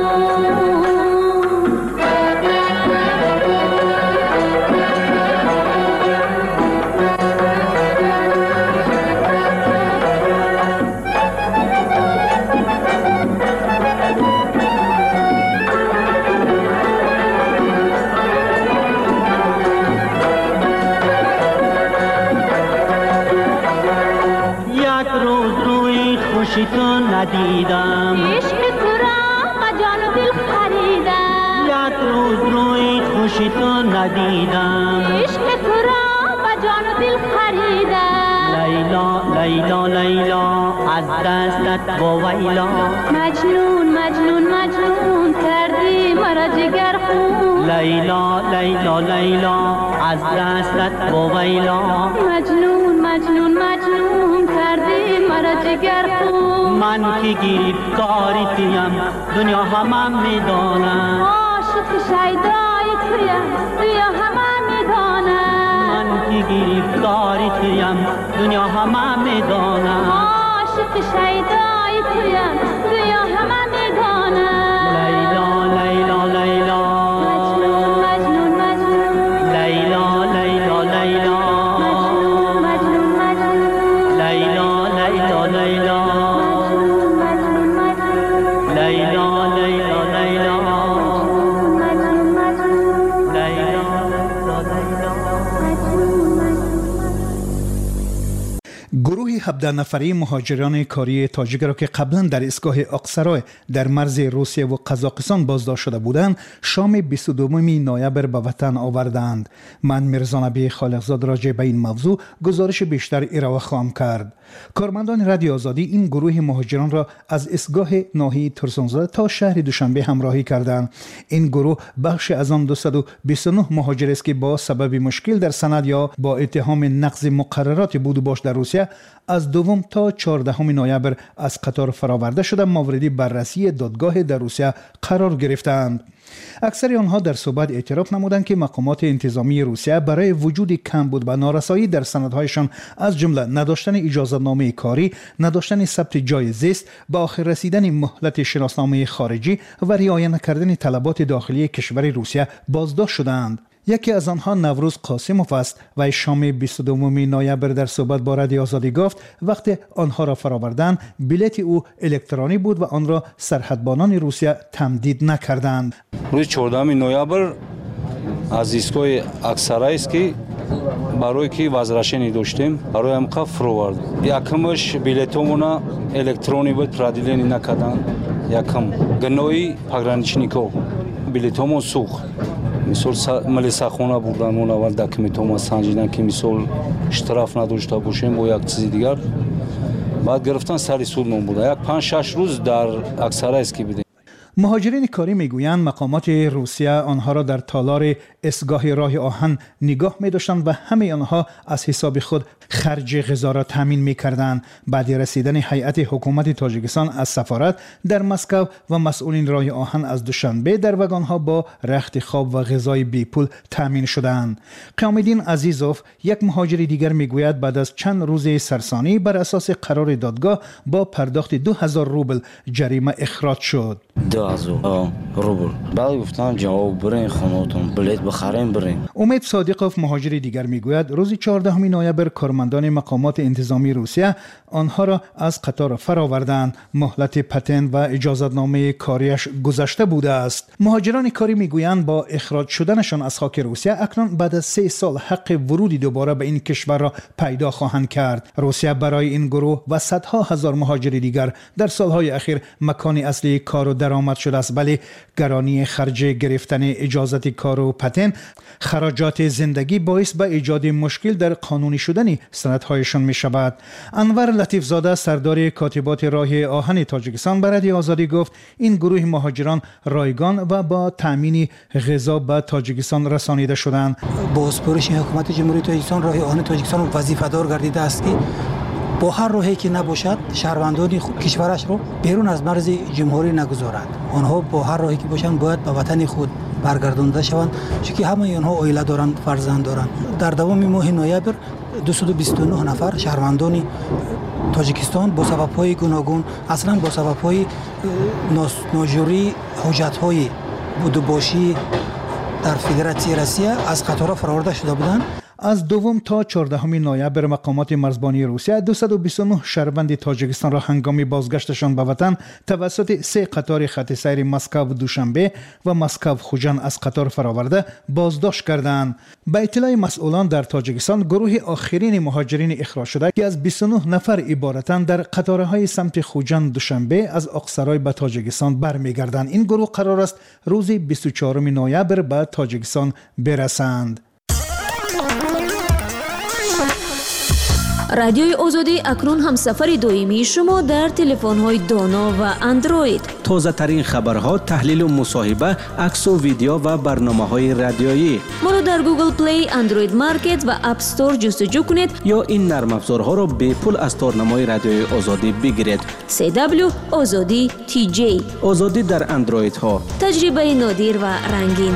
B: خوشی تو ندیدم
Y: عشق تو را با جان و دل خریدم
B: یک روز روی خوشی تو ندیدم
Y: عشق تو را با جان و دل خریدم
B: لیلا لیلا لیلا از دستت وایلا
Y: مجنون مجنون مجنون کردی مرا جگر خون
B: لیلا لیلا لیلا از دستت وایلا
Y: مجنون مجنون مجنون کردی مرا جگر خون
B: من که گرفتاری تویم دنیا همه میداند
Y: عاشق شیدای تویم دنیا همه میداند
B: من که گرفتاری تویم دنیا همه میداند
Y: عاشق شیدای تویم دنیا همه میداند
B: لیلا لیلا لیلا
Y: مجنون مجنون مجنون
B: لیلا لیلا لیلا
Y: مجنون مجنون
B: لیلا لیلا لیلا
D: گروه 17 نفری مهاجران کاری تاجیک را که قبلا در ایستگاه اقصرای در مرز روسیه و قزاقستان بازداشت شده بودند شام 22 نوامبر به وطن آوردند. من میرزا نبی خالقزاد راجع به این موضوع گزارش بیشتر ارائه خواهم کرد. کارمندان رادیو آزادی این گروه مهاجران را از ایستگاه ناحیه ترسونزاده تا شهر دوشنبه همراهی کردند. این گروه بخش از آن 229 مهاجر است که با سبب مشکل در سند یا با اتهام نقض مقررات بود و باش در روسیه از 2 تا 14 نوامبر از قطار فراورده شده مورد بررسی دادگاه در روسیه قرار گرفتند. اکثر آنها در صحبت اعتراف نمودند که مقامات انتظامی روسیه برای وجود کمبود و نارسایی در سندهایشان از جمله نداشتن اجازه‌نامه کاری، نداشتن ثبت جای زیست، به آخر رسیدن مهلت شناسنامه خارجی و رعایت نکردن طلبات داخلی کشور روسیه بازداشت شدند. یکی از آنها نوروز قاسموف است و شام 22 نوامبر در صحبت با رادیو آزادی گفت وقتی آنها را فرآوردند بلیط او الکترونی بود و آن را سرحدبانان روسیه تمدید نکردند.
F: روز 14 نوامبر از ایستگاه اکسرای است که برای که وزرشنی داشتیم برای امقا فروورد یکمش بلیطمون الکترونی بود پردیلنی نکردن یکم گنوی پاگرانیچنیکو بلیطمون سوخت مثال ملیساخونه بردن اون اول دکمنت‌ها ما سنجیدن که مثال اشتراف نداشته باشیم و یک چیز دیگر بعد گرفتن سری سودمون بوده یک 5-6 روز در اکسرایسکی بودیم.
D: مهاجرین کاری میگویند مقامات روسیه آنها را در تالار اسگاه راه آهن نگاه می داشتند و همه آنها از حساب خود خرج غذا را تامین می کردند. بعد رسیدن هیئت حکومت تاجیکستان از سفارت در مسکو و مسئولین راه آهن از دوشنبه در وگانها با رخت خواب و غذای بی پول تامین شدند. قیام‌الدین عزیزوف یک مهاجر دیگر میگوید بعد از چند روز سرسانی بر اساس قرار دادگاه با پرداخت 2000 روبل جریمه اخراج شد.
E: 2000 روبل. بعد گفتن جواب برین خونه‌تون بلیط بخرین برین.
D: امید صادقوف مهاجر دیگر میگوید روز 14 نوامبر کارمندان مقامات انتظامی روسیه آنها را از قطار فرآوردند. مهلت پتنت و اجازتنامه کاریش گذشته بوده است. مهاجران کاری میگویند با اخراج شدنشان از خاک روسیه اکنون بعد از 3 سال حق ورودی دوباره به این کشور را پیدا خواهند کرد. روسیه برای این گروه و صدها هزار مهاجر دیگر در سالهای اخیر مکان اصلی کار و درآمد شده است، ولی گرانی خرج گرفتن اجازت کار و پتنت خراجات زندگی باعث به ایجاد مشکل در قانونی شدن سندهایشان می شود. انور لطیف زاده سردار کاتبات راه آهن تاجیکستان به رادیو آزادی گفت این گروه مهاجران رایگان و با تامین غذا به تاجیکستان رسانیده شدند.
G: با سپارش حکومت جمهوری تاجیکستان راه آهن تاجیکستان وظیفه‌دار گردیده است که با هر راهی که نباشد شهروندان کشورش رو بیرون از مرز جمهوری نگذارد. آنها با هر راهی که باشند باید به وطن خود برگردانده شوند، چون همه آنها عائله دارند، فرزند دارند. در دوام ماه نوامبر 229 نفر شهروندان تاجیکستان با سبب‌های گوناگون، اصلا با سبب‌های ناجوری حجت‌های بودباشی در فدراسیون روسیه از قطار فرآورده شده بودند.
D: از 2 تا 14 نوامبر مقامات مرزبانی روسیه 229 شهروند تاجیکستان را هنگام بازگشتشان به وطن توسط 3 قطار خط سیر مسکو دوشنبه و مسکو خوجند از قطار فرآورده بازداشت کردند. به اطلاع مسئولان در تاجیکستان گروه آخرین مهاجرین اخراج شده که از 29 نفر عبارتند در قطارهای سمت خوجند دوشنبه از اقصرای به تاجیکستان برمیگردند. این گروه قرار است روز 24 نوامبر به تاجیکستان برسند.
A: رادیوی آزادی اکنون هم سفر دائمی شما در تلفن‌های دانا و اندروید.
T: تازه ترین خبرها، تحلیل و مصاحبه، عکس و ویدیو و برنامه‌های رادیویی.
A: ما را در گوگل پلی، اندروید مارکت و اپ استور جستجو کنید
T: یا این نرم افزارها را به پول از تارنمای رادیوی آزادی بگیرید.
A: CW آزادی TJ.
T: آزادی در اندروید ها.
A: تجربه نادر و رنگین.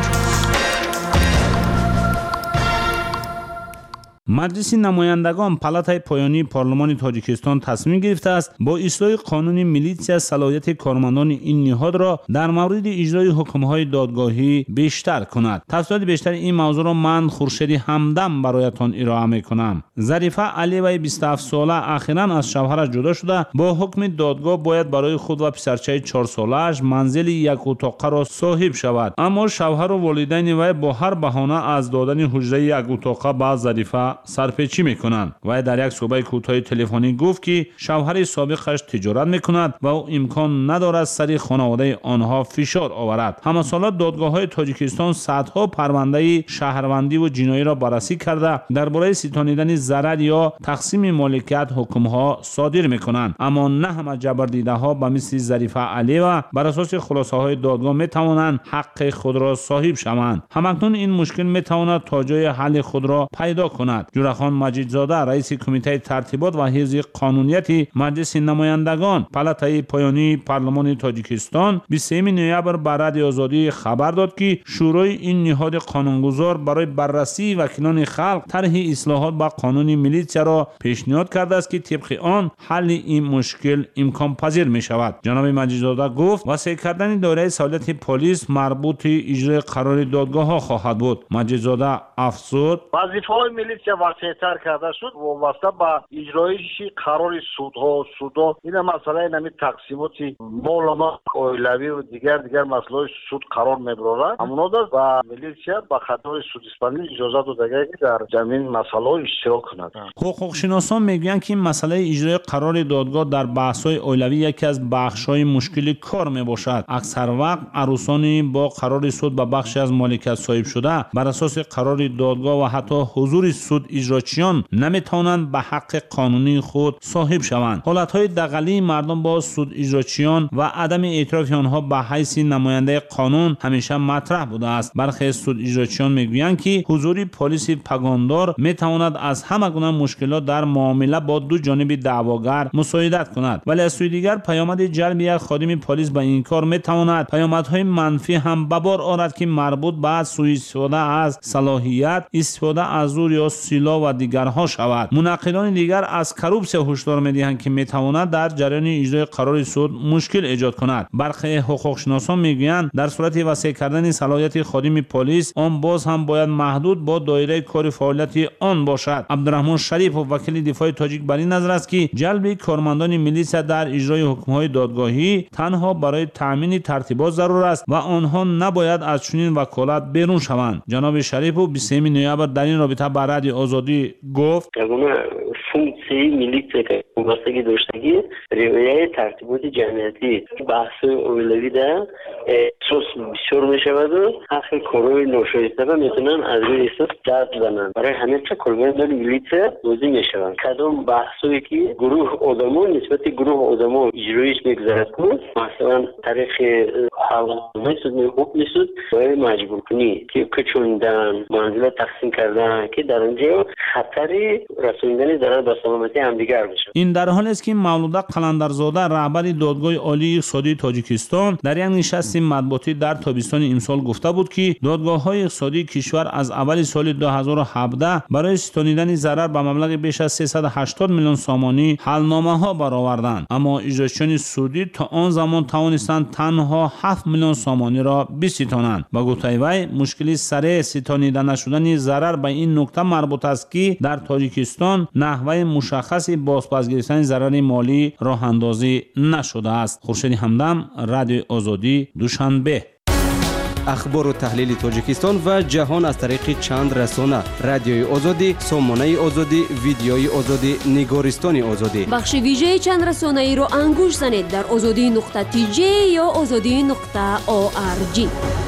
H: مجلس نمایندگان پالاتای پایانی پارلمان تاجیکستان تصمیم گرفته است با اصلاح قانون میلیسیا صلاحیت کارمندان این نهاد را در مورد اجرای حکم‌های دادگاهی بیشتر کند. تفصیلات بیشتر این موضوع را من خورشید همدم برایتان ارائه می‌کنم. ظریفه علیوی 27 ساله اخیراً از شوهرش جدا شده با حکم دادگاه باید برای خود و پسرچه 4 ساله‌اش منزل یک اتاق را صاحب شود، اما شوهر و والدین وی با هر بهانه از دادن حجره یک اتاق به ظریفه سرپیچی میکنند. و در یک صحبت کوتاه تلفنی گفت که شوهر سابقش تجارت میکند و او امکان ندارد سر خانواده آنها فشار آورد. همسالات دادگاه‌های تاجیکستان صدها پرونده شهروندی و جنایی را بررسی کرده درباره ستانیدن ضرر یا تقسیم مالکیت حکم‌ها صادر میکنند، اما نه همه جبردیده‌ها به مثل ظریفه علی و بر اساس خلاصه‌های دادگاه میتوانند حق خود را صاحب شوند. همکنون این مشکل میتواند تا جای حل خود را پیدا کند. جورخان مجیدزاده رئیس کمیته ترتیبات و حفظ قانونیت مجلس نمایندگان پالاتای پایانی پارلمان تاجیکستان 23 نوامبر به رادیو آزادی خبر داد که شورای این نهاد قانونگذار برای بررسی وکیلان خلق طرح اصلاحات به قانون میلیسیا را پیشنهاد کرده است که طبق آن حل این مشکل امکان پذیر می شود. جناب مجیدزاده گفت وسیع کردن دایره سهولت پلیس مربوط اجرای قرار دادگاه ها خواهد بود. مجیدزاده افزود
I: وظیفه‌های میلیسیا васеътар карда шуд вобаста ба иҷроиши қарори судо ина масъалаи нами тақсимоти моломат оилавию дигар масъалаи суд қарор мебарорад ҳамонодаст ба милитсия ба хатори судиспандӣ иҷозат додага ки дар ҷамин масъалаҳо иштирок кунад.
H: ҳуқуқшиносон мегӯянд ки масъалаи иҷрои қарори додгоҳ дар баҳсҳои оилавӣ яке аз бахшҳои мушкили кор мебошад. аксар вақт арӯсони бо қарори суд ба бахше аз моликат соҳибшуда бар асоси қарори додгоҳ ва ҳатто ҳузури суд иҷрочиён наметавонанд ба ҳаққи қонунии худ соҳиб шаванд. ҳолатҳои дағалии мардум бо суд иҷрочиён ва адами эътирофи онҳо ба ҳайси намояндаи қонун ҳамеша матраҳ будааст. бархе суд иҷрочиён мегӯянд ки ҳузури полиси пагондор метавонад аз ҳама гуна мушкилот дар муомила бо ду ҷониби даъвогар мусоидат кунад, вале аз сӯи дигар паёмади ҷалби як ходими полис ба ин кор метавонад паёмадҳои манфӣ ҳам ба бор орад ки марбут ба сӯистифода аз салоҳият, истифода аз зур ё силоҳ ва дигарҳо шавад. мунаққидони дигар аз коррупсия ҳушдор медиҳанд ки метавонад дар ҷараёни иҷрои қарори суд мушкил эҷод кунад. бархе ҳуқуқшиносон мегӯянд дар сурати васеъ кардани салоҳияти ходими полис он боз ҳам бояд маҳдуд бо доираи кори фаъолияти он бошад. абдураҳмон шарипов вакили дифои тоҷик бар ин назар аст ки ҷалби кормандони милитсия дар иҷрои ҳукмҳои додгоҳӣ танҳо барои таъмини тартибот зарур аст ва онҳо набояд аз чунин ваколат берун шаванд. ҷаноби шарипов 23 ноябр дар ин робита ба радиои озодӣ гуфт:
L: функсияи милитсия ки вобастагӣ доштагӣ риояи тартиботи ҷамъиятӣ баҳсҳои оилавида эҳсос бисёр мешаваду ҳар хел корҳои ношоиста метавонанд аз рӯи эҳсос даст зананд. барои ҳамин чӣ коргоҳи милитсия бозӣ мешаванд. кадом баҳсое ки гурӯҳ одамо нисбати гурӯҳ одамо иҷроиш мегузарад ку масалан тариқи ҳалқаи суд ҳукми суд бояд маҷбуркунӣ ки кӯчондан манзила тақсим кардан ки дар онҷо хатари расониндани зарар ба саломатии ҳамдигар бошад.
H: ин дар ҳоле аст ки мавлуда қаландарзода раҳбари додгоҳи олии иқтисодии тоҷикистон дар як нишасти матбуотӣ дар тобистони имсол гуфта буд ки додгоҳҳои иқтисодии кишвар аз аввали соли 2017 барои ситонидани зарар ба маблағи беш аз 380 миллион сомонӣ ҳалномаҳо бароварданд, аммо иҷрочиёни судӣ то он замон тавонистанд танҳо 7 миллион сомониро биситонанд. ба гуфтаи вай мушкили сареъ ситонида нашудани зарар ба ин нукта марбут аст ки дар тоҷикистон наҳваи мушаххаси бозпас гирифтани зарари молӣ роҳандозӣ нашудааст. хуршеди ҳамдам, радиои озодӣ, душанбе.
M: ахбору таҳлили тоҷикистон ва ҷаҳон аз тариқи чанд расона: радиои озодӣ, сомонаи озодӣ, видеои озодӣ, нигористони озодӣ.
A: бахши вижеи чанд расонаиро ангуш занед дар озодӣ.tj ё озодӣ.org.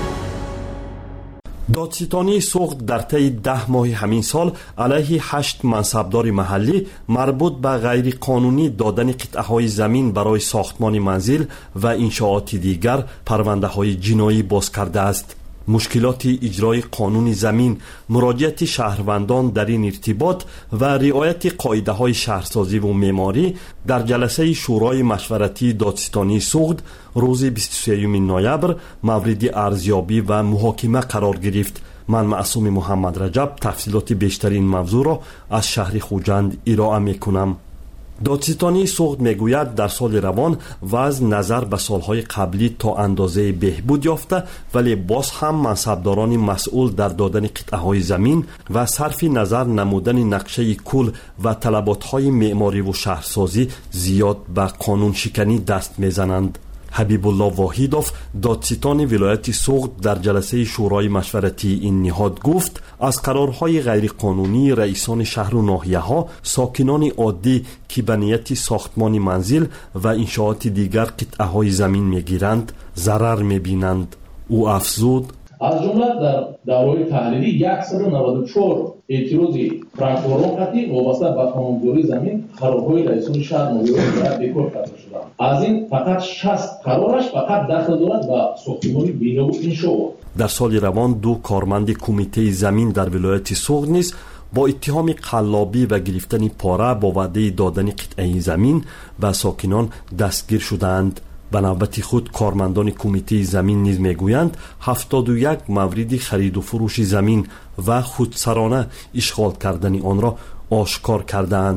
N: додситонии суғд дар таи 10 моҳи ҳамин сол алайҳи 8 мансабдори маҳаллӣ марбут ба ғайриқонунӣ додани қитъаҳои замин барои сохтмони манзил ва иншооти дигар парвандаҳои ҷиноӣ боз кардааст. мушкилоти иҷрои қонуни замин, муроҷиати шаҳрвандон дар ин иртибот ва риояти қоидаҳои шаҳрсозиву меъморӣ дар ҷаласаи шӯрои машваратии додситонии суғд рӯзи 23 ноябр мавриди арзёбӣ ва муҳокима қарор гирифт. ман маъсуми муҳаммадраҷаб тафсилоти бештари ин мавзӯъро аз шаҳри хуҷанд ироа мекунам. додситонии суғд мегӯяд дар соли равон вазн назар ба солҳои қаблӣ то андозае беҳбуд ёфта, вале боз ҳам мансабдорони масъул дар додани қитъаҳои замин ва сарфи назар намудани нақшаи кул ва талаботҳои меъмориву шаҳрсозӣ зиёд ба қонуншиканӣ даст мезананд. ҳабибулло воҳидов, додситони вилояти суғд дар ҷаласаи шӯрои машваратии ин ниҳод гуфт: аз қарорҳои ғайриқонунии раисони шаҳру ноҳияҳо сокинони оддӣ ки ба нияти сохтмони манзил ва иншооти дигар қитъаҳои замин мегиранд зарар мебинанд. ӯ афзуд:
O: аз ҷумла дар давраҳои таҳлилӣ 194 эътирози прокуророн қатъӣ вобаста ба қонунгузории замин қарорҳои раисони шаҳр ноҳияҳои бекор карда шуданд. аз ин фақат 60 қарораш фақат дахл дорад ба сохтмони бинову иншоот. дар
N: соли равон ду корманди кумитаи замин дар вилояти суғд низ бо иттиҳоми қаллобӣ ва гирифтани пора бо ваъдаи додани қитъаи замин ба сокинон дастгир шудаанд. ба навбати худ кормандони кумитаи замин низ мегӯянд 71 мавриди хариду фурӯши замин ва худсарона ишғол кардани онро ошкор кардаанд.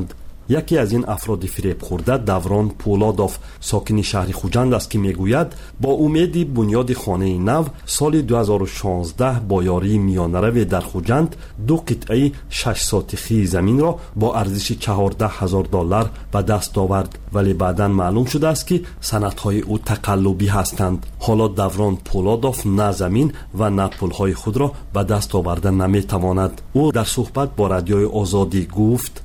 N: یکی از این افراد فریب خورده دوران پولادوف ساکن شهر خوجند است که میگوید با امید بنیاد خانه نو سال 2016 با یاری میانرو در خوجند 2 قطعه 6 ساطخی زمین را با ارزش $14,000 به دست آورد، ولی بعداً معلوم شده است که سندهای او تقلبی هستند. حالا دوران پولادوف نه زمین و نه پولهای خود را به دست آورده نمیتواند. او در صحبت با رادیوی آزادی گفت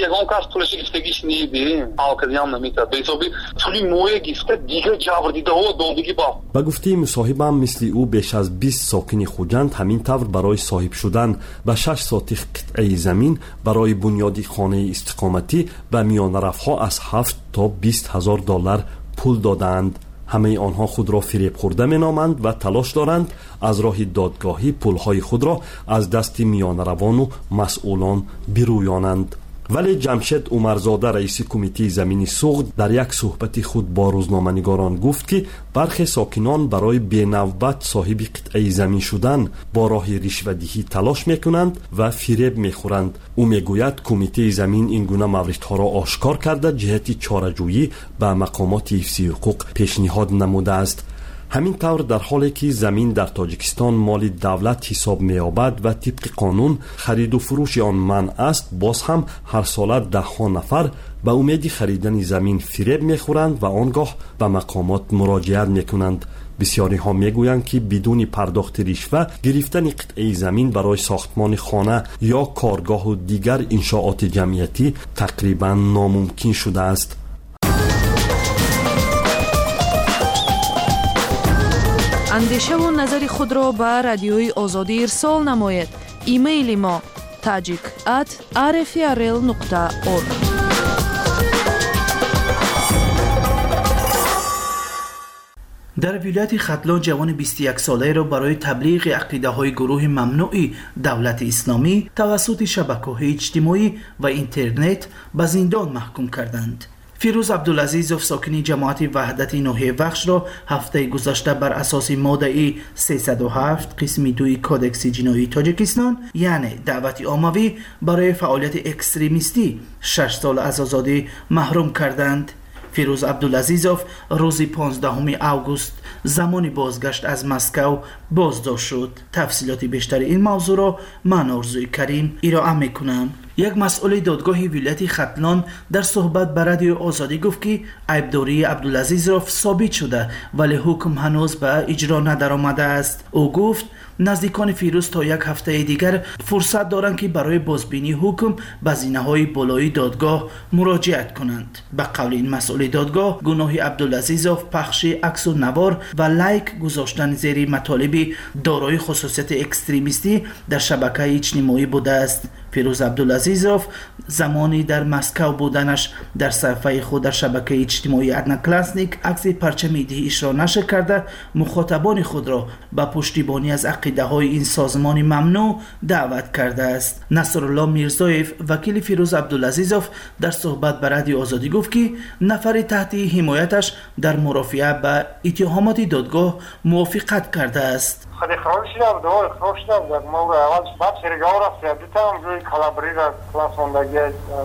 N: به گفته مصاحبم مثل او بیش از 20 ساکن خوجند همین طور برای صاحب شدن به 6 ساطخ قطعه زمین برای بنیاد خانه استقامتی به میانرفها از 7 تا $20,000 پول دادند. همه آنها خود را فریب خورده مینامند و تلاش دارند از راه دادگاهی پولهای خود را از دست میانروان و مسئولان برویانند. ولی جمشید عمرزاده رئیس کمیته زمینی سوخت در یک صحبت خود با روزنامه‌نگاران گفت که برخی ساکنان برای بینوبت صاحب قطعه زمین شدن با راه رشوه‌دهی تلاش میکنند و فریب میخورند. او میگوید کمیته زمین این گونه موردها را آشکار کرده جهت چاره‌جویی به مقامات حفظی حقوق پیشنهاد نموده است. همین طور در حالی که زمین در تاجیکستان مال دولت حساب می‌یابد و طبق قانون خرید و فروش آن منع است، باز هم هر ساله 10 نفر به امید خریدن زمین فریب می‌خورند و آنگاه به مقامات مراجعت می‌کنند. بسیاری ها میگویند که بدون پرداخت رشوه گرفتن قطعه زمین برای ساختمان خانه یا کارگاه و دیگر انشاءات جمعیتی تقریباً ناممکن شده است.
J: اندیشه و نظر خود را به رادیوی آزادی ارسال نمایید. ایمیل ما tajik@rfrl.org.
P: در ولایت ختلان جوان 21 ساله را برای تبلیغ عقیده های گروه ممنوع دولت اسلامی توسط شبکه‌های اجتماعی و اینترنت به زندان محکوم کردند. فیروز عبدالعزیزوف ساکن جماعت وحدت ناحیه وخش را هفته گذشته بر اساس ماده 307 قسم 2 کودکس جنایی تاجیکستان یعنی دعوت عمومی برای فعالیت اکستریمیستی 6 سال از آزادی محروم کردند. فیروز عبدالعزیزوف روز 15 آگوست زمان بازگشت از مسکو بازداشت شد. تفصیلات بیشتر این موضوع را من آرزوی کریم ارائه میکنم. یک مسئول دادگاه ولایت ختلان در صحبت با رادیو آزادی گفت که عیبداری عبدالعزیزوف ثابت شده ولی حکم هنوز به اجرا ندرآمده است. او گفت نزدیکان فیروز تا یک هفته دیگر فرصت دارند که برای بازبینی حکم به زینه‌های بالای دادگاه مراجعت کنند. به قول این مسئول دادگاه گناه عبدالعزیزوف پخش عکس و نوار و لایک گذاشتن زیر مطالب دارای خصوصیت اکستریمیستی در شبکه اجتماعی بوده است. فیروز عبدالعزیزوف زمانی در مسکو بودنش در صفحه خود در شبکه اجتماعی ادناکلاسنیک عکس پرچم دهیش را نشر کرده مخاطبان خود را به پشتیبانی از عقیده های این سازمان ممنوع دعوت کرده است. نصرالله میرزایف وکیل فیروز عبدالعزیزوف در صحبت با رادیو آزادی گفت که نفر تحت حمایتش در مرافعه به اتهامات دادگاه موافقت کرده است.
Q: خود اخراج شدم دو اخراج شدم در مورد اول بعد سرگاه را سیادیتم روی کلابری را کلاس مندگی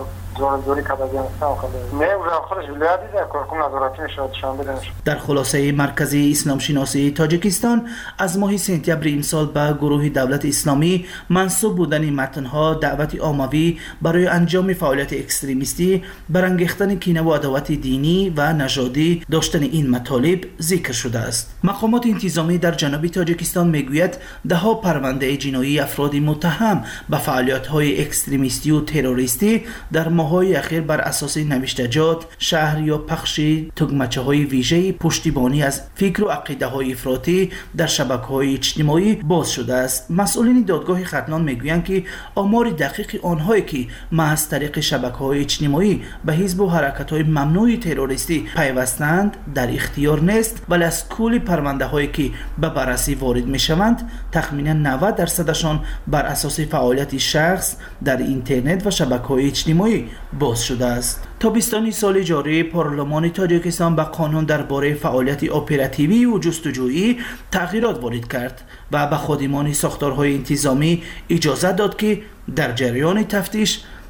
Q: دوری کدادیانستان خود نه و خودش ولایت دیده کارکن نظارتی میشود شامل نمیشه.
P: در خلاصه مرکزی اسلام شناسی تاجیکستان از ماه سپتامبر امسال به گروه دولت اسلامی منسوب بودن متنها دعوت عمومی برای انجام فعالیت اکستریمیستی، برانگیختن کینه و عداوت دینی و نژادی داشتن این مطالب ذکر شده است. مقامات انتظامی در جنوب تاجیکستان میگوید دهها پرونده جنایی افراد متهم به فعالیت‌های اکستریمیستی و تروریستی در ماه‌های اخیر بر اساس نوشتجات، شهر یا پخش تگمچه‌های ویژه پشتیبانی از فکر و عقیده‌های افراطی در شبکه‌های اجتماعی باز شده است. مسئولین دادگاه ختلان میگویند که آمار دقیق آنهایی که محض طریق شبکه‌های اجتماعی به حزب و حرکت‌های ممنوع تروریستی پیوستند در اختیار نیست، ولی از کل پرونده‌هایی که به بررسی وارد می‌شوند تخمیناً 90% بر اساس فعالیت شخص در اینترنت و شبکه‌های اجتماعی باز شده است. تابستان سال جاری پارلمان تاجیکستان به قانون درباره فعالیت اپراتیوی و جستجویی تغییرات وارد کرد و به خادمان ساختارهای انتظامی اجازه داد که در جریان تفتیش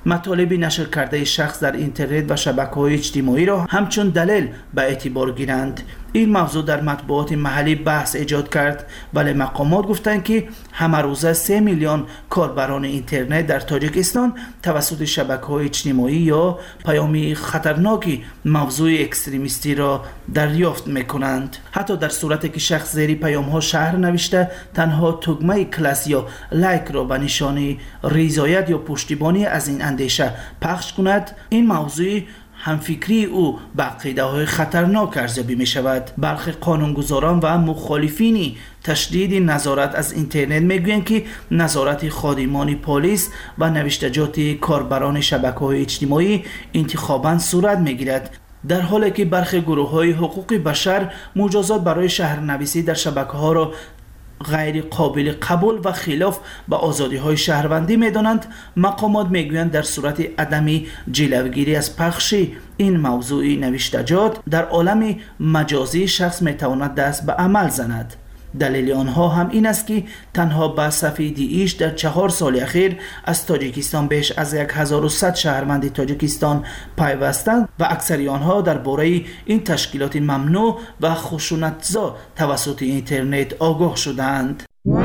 P: مطالب نشر کرده شخص در اینترنت و شبکه‌های اجتماعی را همچون دلیل به اعتبار گیرند. این موضوع در مطبوعات محلی بحث ایجاد کرد، ولی مقامات گفتند که همه روزه 3 میلیون کاربران اینترنت در تاجیکستان توسط شبکه‌های اجتماعی یا پیام خطرناک موضوع اکستریمیستی را دریافت می‌کنند. حتی در صورتی که شخص زیر پیام‌ها شهر نوشته تنها تگمه کلاس یا لایک را به نشانه رضایت یا پشتیبانی از این اندیشه پخش کند، این موضوع همفکری او به عقیده‌های خطرناک ارزیابی می شود. برخی قانونگذاران و مخالفین تشدید نظارت از اینترنت میگویند که نظارت خادمان پلیس و نوشتجات کاربران شبکه‌های اجتماعی انتخاباً صورت میگیرد، در حالی که برخی گروه‌های حقوق بشر مجازات برای شهرنویسی در شبکه‌ها را غیر قابل قبول و خلاف به آزادی‌های شهروندی می‌دانند. مقامات می‌گویند در صورت عدم جلوگیری از پخش این موضوع نوشتجات در عالم مجازی شخص می‌تواند دست به عمل زند. دلیل آنها هم این است که تنها به صفحه داعش در 4 سال اخیر از تاجیکستان بیش از 1100 شهروند تاجیکستان پیوستند و اکثر آنها درباره این تشکیلات ممنوع و خشونت‌زا توسط اینترنت آگاه شدند.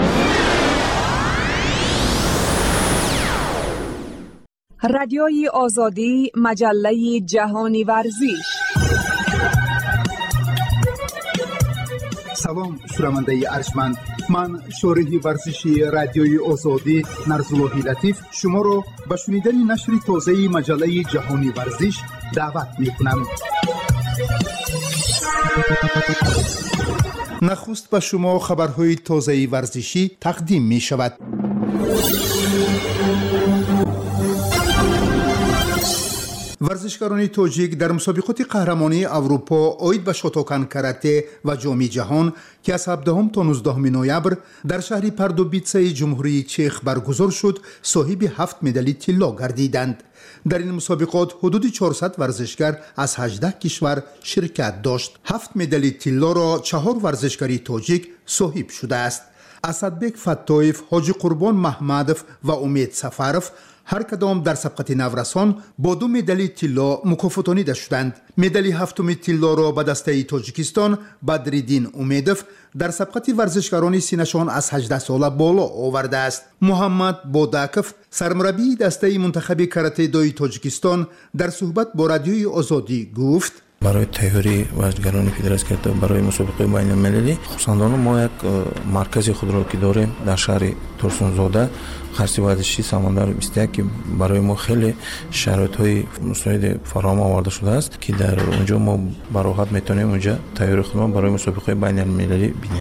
C: رادیوی آزادی، مجله جهانی ورزش.
K: سلام شنونده ارجمند، من شارح ورزشی رادیوی آزادی نرزاللهی لطیف شما را به شنیدن نشر تازه مجله جهانی ورزش دعوت می‌کنم. نخست به شما خبرهای تازه ورزشی تقدیم می‌شود. ورزشکاران تاجیک در مسابقات قهرمانی اروپا عاید به شاتوکن کاراته و جام جهان که از 17 تا 19 نوامبر در شهر پاردوبیتسه جمهوری چک برگزار شد صاحب 7 مدال طلا گردیدند. در این مسابقات حدود 400 ورزشکار از 18 کشور شرکت داشت. 7 مدال طلا را 4 ورزشکاری تاجیک صاحب شده است. اسدبک فتایف، حاجی قربان محمدов و امید سفرов هر کدام در سبقت نورسان با 2 مدال طلا مکافاتانیده شدند. مدال 7 طلا را به دسته تاجیکستان بدرالدین امیدov در سبقت ورزشکاران سینشان از 18 ساله بالا آورده است. محمد بوداکov سرمربی دسته منتخب کاراته دوی تاجیکستان در صحبت با رادیوی آزادی گفت:
R: برای تهیاری ورزشکاران فدراسیون کرده برای مسابقه بین المللی خصوصا ما یک مرکز خود را که داریم در شهر ترسونزاده خرسی ورزشی سمندر 21 که برای ما خیلی شرایط‌های مساعد فراهم آورده شده است که در اونجا ما به راحت میتونیم اونجا تهیاری خودمان برای مسابقه بین المللی بینیم.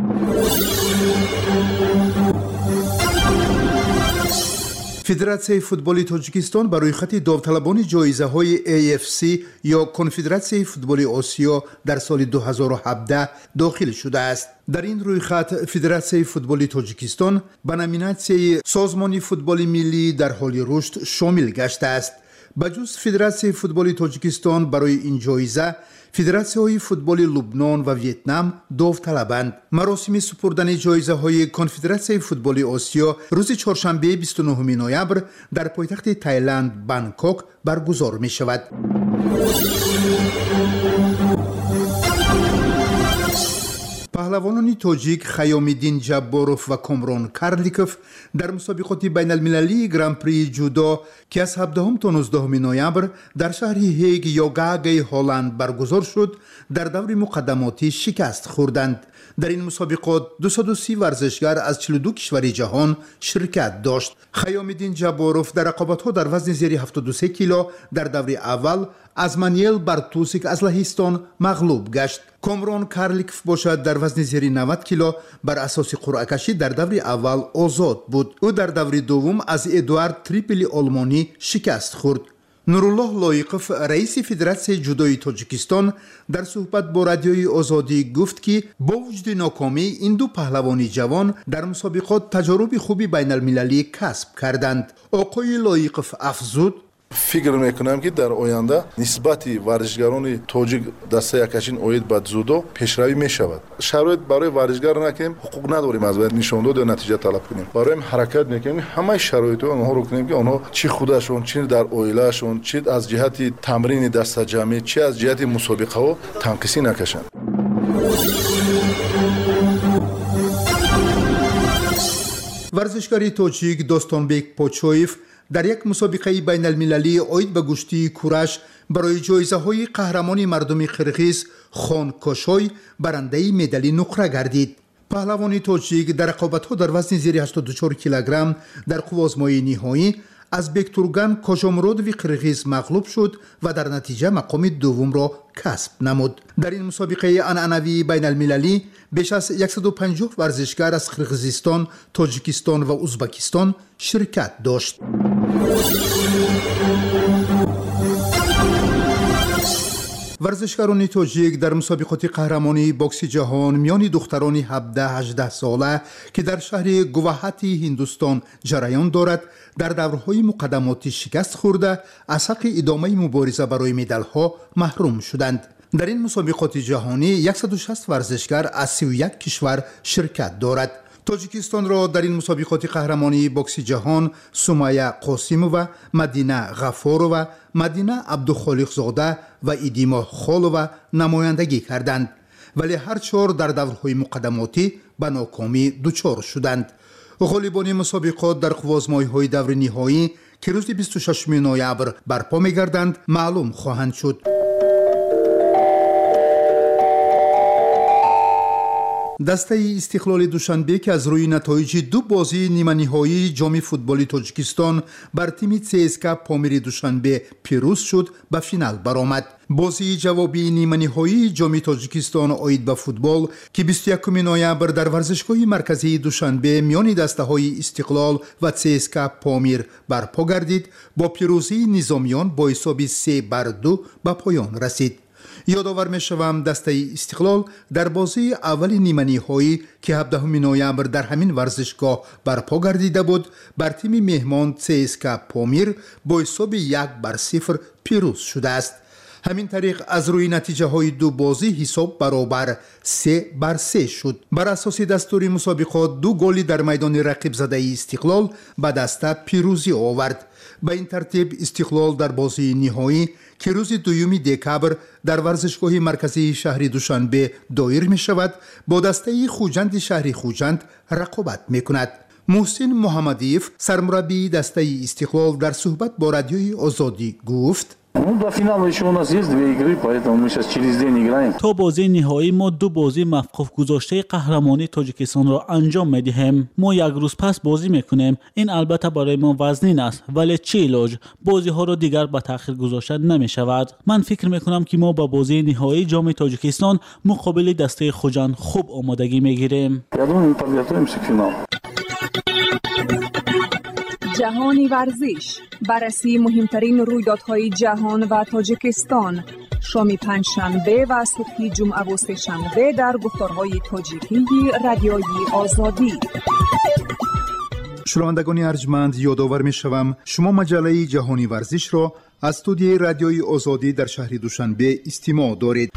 K: فدراسیون فوتبال تاجیکستان برای خط داوطلبان جایزه‌های AFC یا کنفدراسیون فوتبال آسیا در سال 2017 داخل شده است. در این روی خط فدراسیون فوتبال تاجیکستان به نامیناسیون سازمان فوتبال ملی در حال رشد شامل گشته است. بجز فدراسیون فوتبال تاجیکستان برای این جایزه فدراسیون‌های فوتبال لبنان و ویتنام داوطلبند. مراسم سپردن جایزه‌های کنفدراسیون فوتبال آسیا روز چهارشنبه 29 نوامبر در پایتخت تایلند بانکوک برگزار می‌شود. پهلوانان تاجیک خیام‌الدین جباروف و کامران کارلیکوف در مسابقات بین المللی گران پری جودو که از 17 تا 19 نوامبر در شهر هیگ یا گاگای هلند برگزار شد در دور مقدماتی شکست خوردند. در این مسابقات 230 ورزشکار از 42 کشور جهان شرکت داشت. خیام‌الدین جباروف در رقابت‌ها در وزن زیر 73 کیلو در دور اول از مانیل بارتوسیک از لهستان مغلوب گشت. کامران کارلیکوف باشد در وزن زیر 90 کیلو بر اساس قرعه کشی در دور اول آزاد بود. او در دور دوم از ادوارد تریپلی آلمانی شکست خورد. نورالله لایقوف رئیس فدراسیون جودوی تاجیکستان در صحبت با رادیوی آزادی گفت که با وجود ناکامی این دو پهلوانی جوان در مسابقات تجارب خوبی بین المللی کسب کردند. آقای لایقوف افزود:
S: фикр мекунам ки дар оянда нисбати варзишгарони тоҷик дастаи якашин оид ба дзюдо пешравӣ мешавад. шароит барои варзишгар накунем, ҳуқуқ надорем аз вай нишондод ё натиҷа талаб кунем. бароем ҳаракат мекунем, ҳамаи шароитҳо онҳоро кунем ки онҳо чӣ худашон, чӣ дар оилаашон, чӣ аз ҷиҳати тамрини дастаҷамӣ, чӣ аз ҷиҳати мусобиқаҳо танқисӣ накашанд.
K: варзишгари тоҷик Достонбек Почоев дар як мусобиқаи байналмилалӣ оид ба гӯштии кураш барои ҷоизаҳои қаҳрамони мардуми қирғиз Хон Кошой барандаи медали нуқра гардид. паҳлавони тоҷик дар рақобатҳо дар вазни зери 84 килограмм дар қуввозмои ниҳоӣ аз Бектурган Кожомуродови қирғиз мағлуб шуд ва дар натиҷа мақоми дуввумро касб намуд. дар ин мусобиқаи анъанавии байналмилалӣ беш аз 150 варзишгар аз Қирғизистон, Тоҷикистон ва Узбекистон ширкат дошт. варзишгарони тоҷик дар мусобиқоти қаҳрамонии бокси ҷаҳон миёни духтарони 17-18 сола ки дар шаҳри Гуваҳати Ҳиндустон ҷараён дорад, дар даврҳои муқаддамотӣ шикаст хӯрда, аз ҳаққи идомаи мубориза барои медалҳо маҳрум шуданд. дар ин мусобиқоти ҷаҳонӣ 160 варзишгар аз 31 кишвар ширкат дорад. тоҷикистонро дар ин мусобиқоти қаҳрамонии бокси ҷаҳон Сумая Қосимова, Мадина Ғафорова, Мадина Абдухолиқзода ва Идимо Холова намояндагӣ карданд, вале ҳар чор дар даврҳои муқаддамотӣ ба нокомӣ дучор шуданд. ғолибони мусобиқот дар қуввозмоиҳои даври ниҳоӣ ки рӯзи 26 ноябр барпо мегарданд маълум хоҳанд шуд. дастаи истиқлоли Душанбе ки аз рӯи натоиҷи ду бозии ниманиҳоии ҷоми футболи Тоҷикистон бар тими ЦСКА Помири Душанбе пирӯз шуд, ба финал баромад. бозии ҷавобии ниманиҳоии ҷоми Тоҷикистон оид ба футбол ки 21 ноябр дар варзишгоҳи марказии Душанбе миёни дастаҳои Истиқлол ва ЦСКА Помир барпо гардид, бо пирӯзии низомиён бо ҳисоби 3-2 ба поён расид. یادآور می‌شوم دسته استقلال در بازی اول نیمه‌نهایی که 17 نوامبر در همین ورزشگاه برپا گردیده بود بر تیم مهمان CSKA پامیر با حساب 1-0 پیروز شده است. همین طریق از روی نتیجه های دو بازی حساب برابر 3-3 شد. بر اساس دستور مسابقات دو گلی در میدان رقیب زده استقلال به دست پیروزی آورد. به این ترتیب استقلال در بازی نهایی که روز 2 دکبر در ورزشگاه مرکزی شهر دوشنبه دایر می شود با دسته خوجند شهر خوجند رقابت می کند. محسن محمدیف سرمربی دسته استقلال در صحبت با رادیوی آزادی گفت:
U: تا بازی نهایی ما دو بازی موقوف گذاشته قهرمانی تاجیکستان را انجام میدهیم. ما یک روز پس بازی میکنیم. این البته برای ما وزنین است، ولی چه علاج؟ بازی ها را دیگر به تأخیر گذاشته نمی شود. من فکر میکنم که ما با بازی نهایی جام تاجیکستان مقابل دسته خوجند خوب آمادگی میگیریم.
C: جهانی ورزش، بررسی مهمترین رویدادهای جهان و تاجیکستان، شام پنجشنبه و صبح جمعه و سه‌شنبه در گفتارهای تاجیکی رادیوی آزادی.
K: شنوندگان ارجمند، یادآور می‌شوم شما مجله جهانی ورزش را از استودیوی رادیوی آزادی در شهر دوشنبه استماع دارید.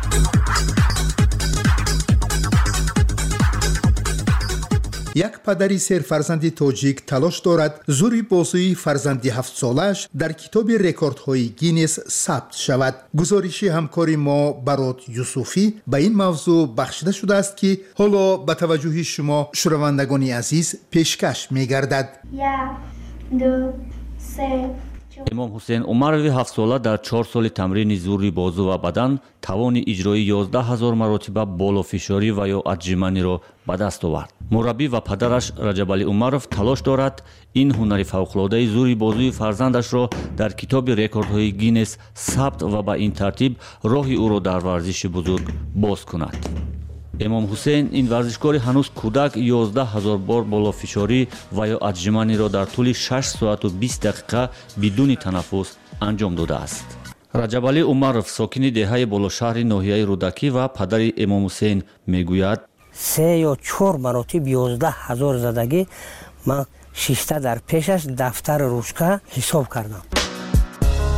K: یک پدری سرفرزندی تاجیک تلاش دارد زوری بازی فرزندی 7 سالش در کتاب رکوردهای گینس ثبت شود. گزارش همکار ما برات یوسفی به این موضوع بخشیده شده است که حالا به توجه شما شنوندگان عزیز پیشکش می‌گردد.
V: 1 2 3
W: امام حسین عمروی 7 ساله در 4 سال تمرین زوری بازو و بدن توان اجرای 11000 مرتبه بالافشاری و یا اتجیمانی را به دست آورد. مربی و پدرش رجب علی عمرов تلاش دارد این هنر فوق‌العاده زوری بازوی فرزندش را در کتاب رکوردهای گینس ثبت و به این ترتیب راه او را در ورزش بزرگ باز کند. امام حسین این ورزشکار هنوز کودک 11000 بار بالافشاری و یا اتجیمانی را در طول 6 ساعت و 20 دقیقه بدون تنفس انجام داده است. رجب علی عمرов ساکن دهه بالاشهر ناحیه رودکی و پدر امام حسین میگوید
X: 3 یا 4 مراتب 11000 زدگی من 6 در پیشش دفتر روشکه حساب کردم.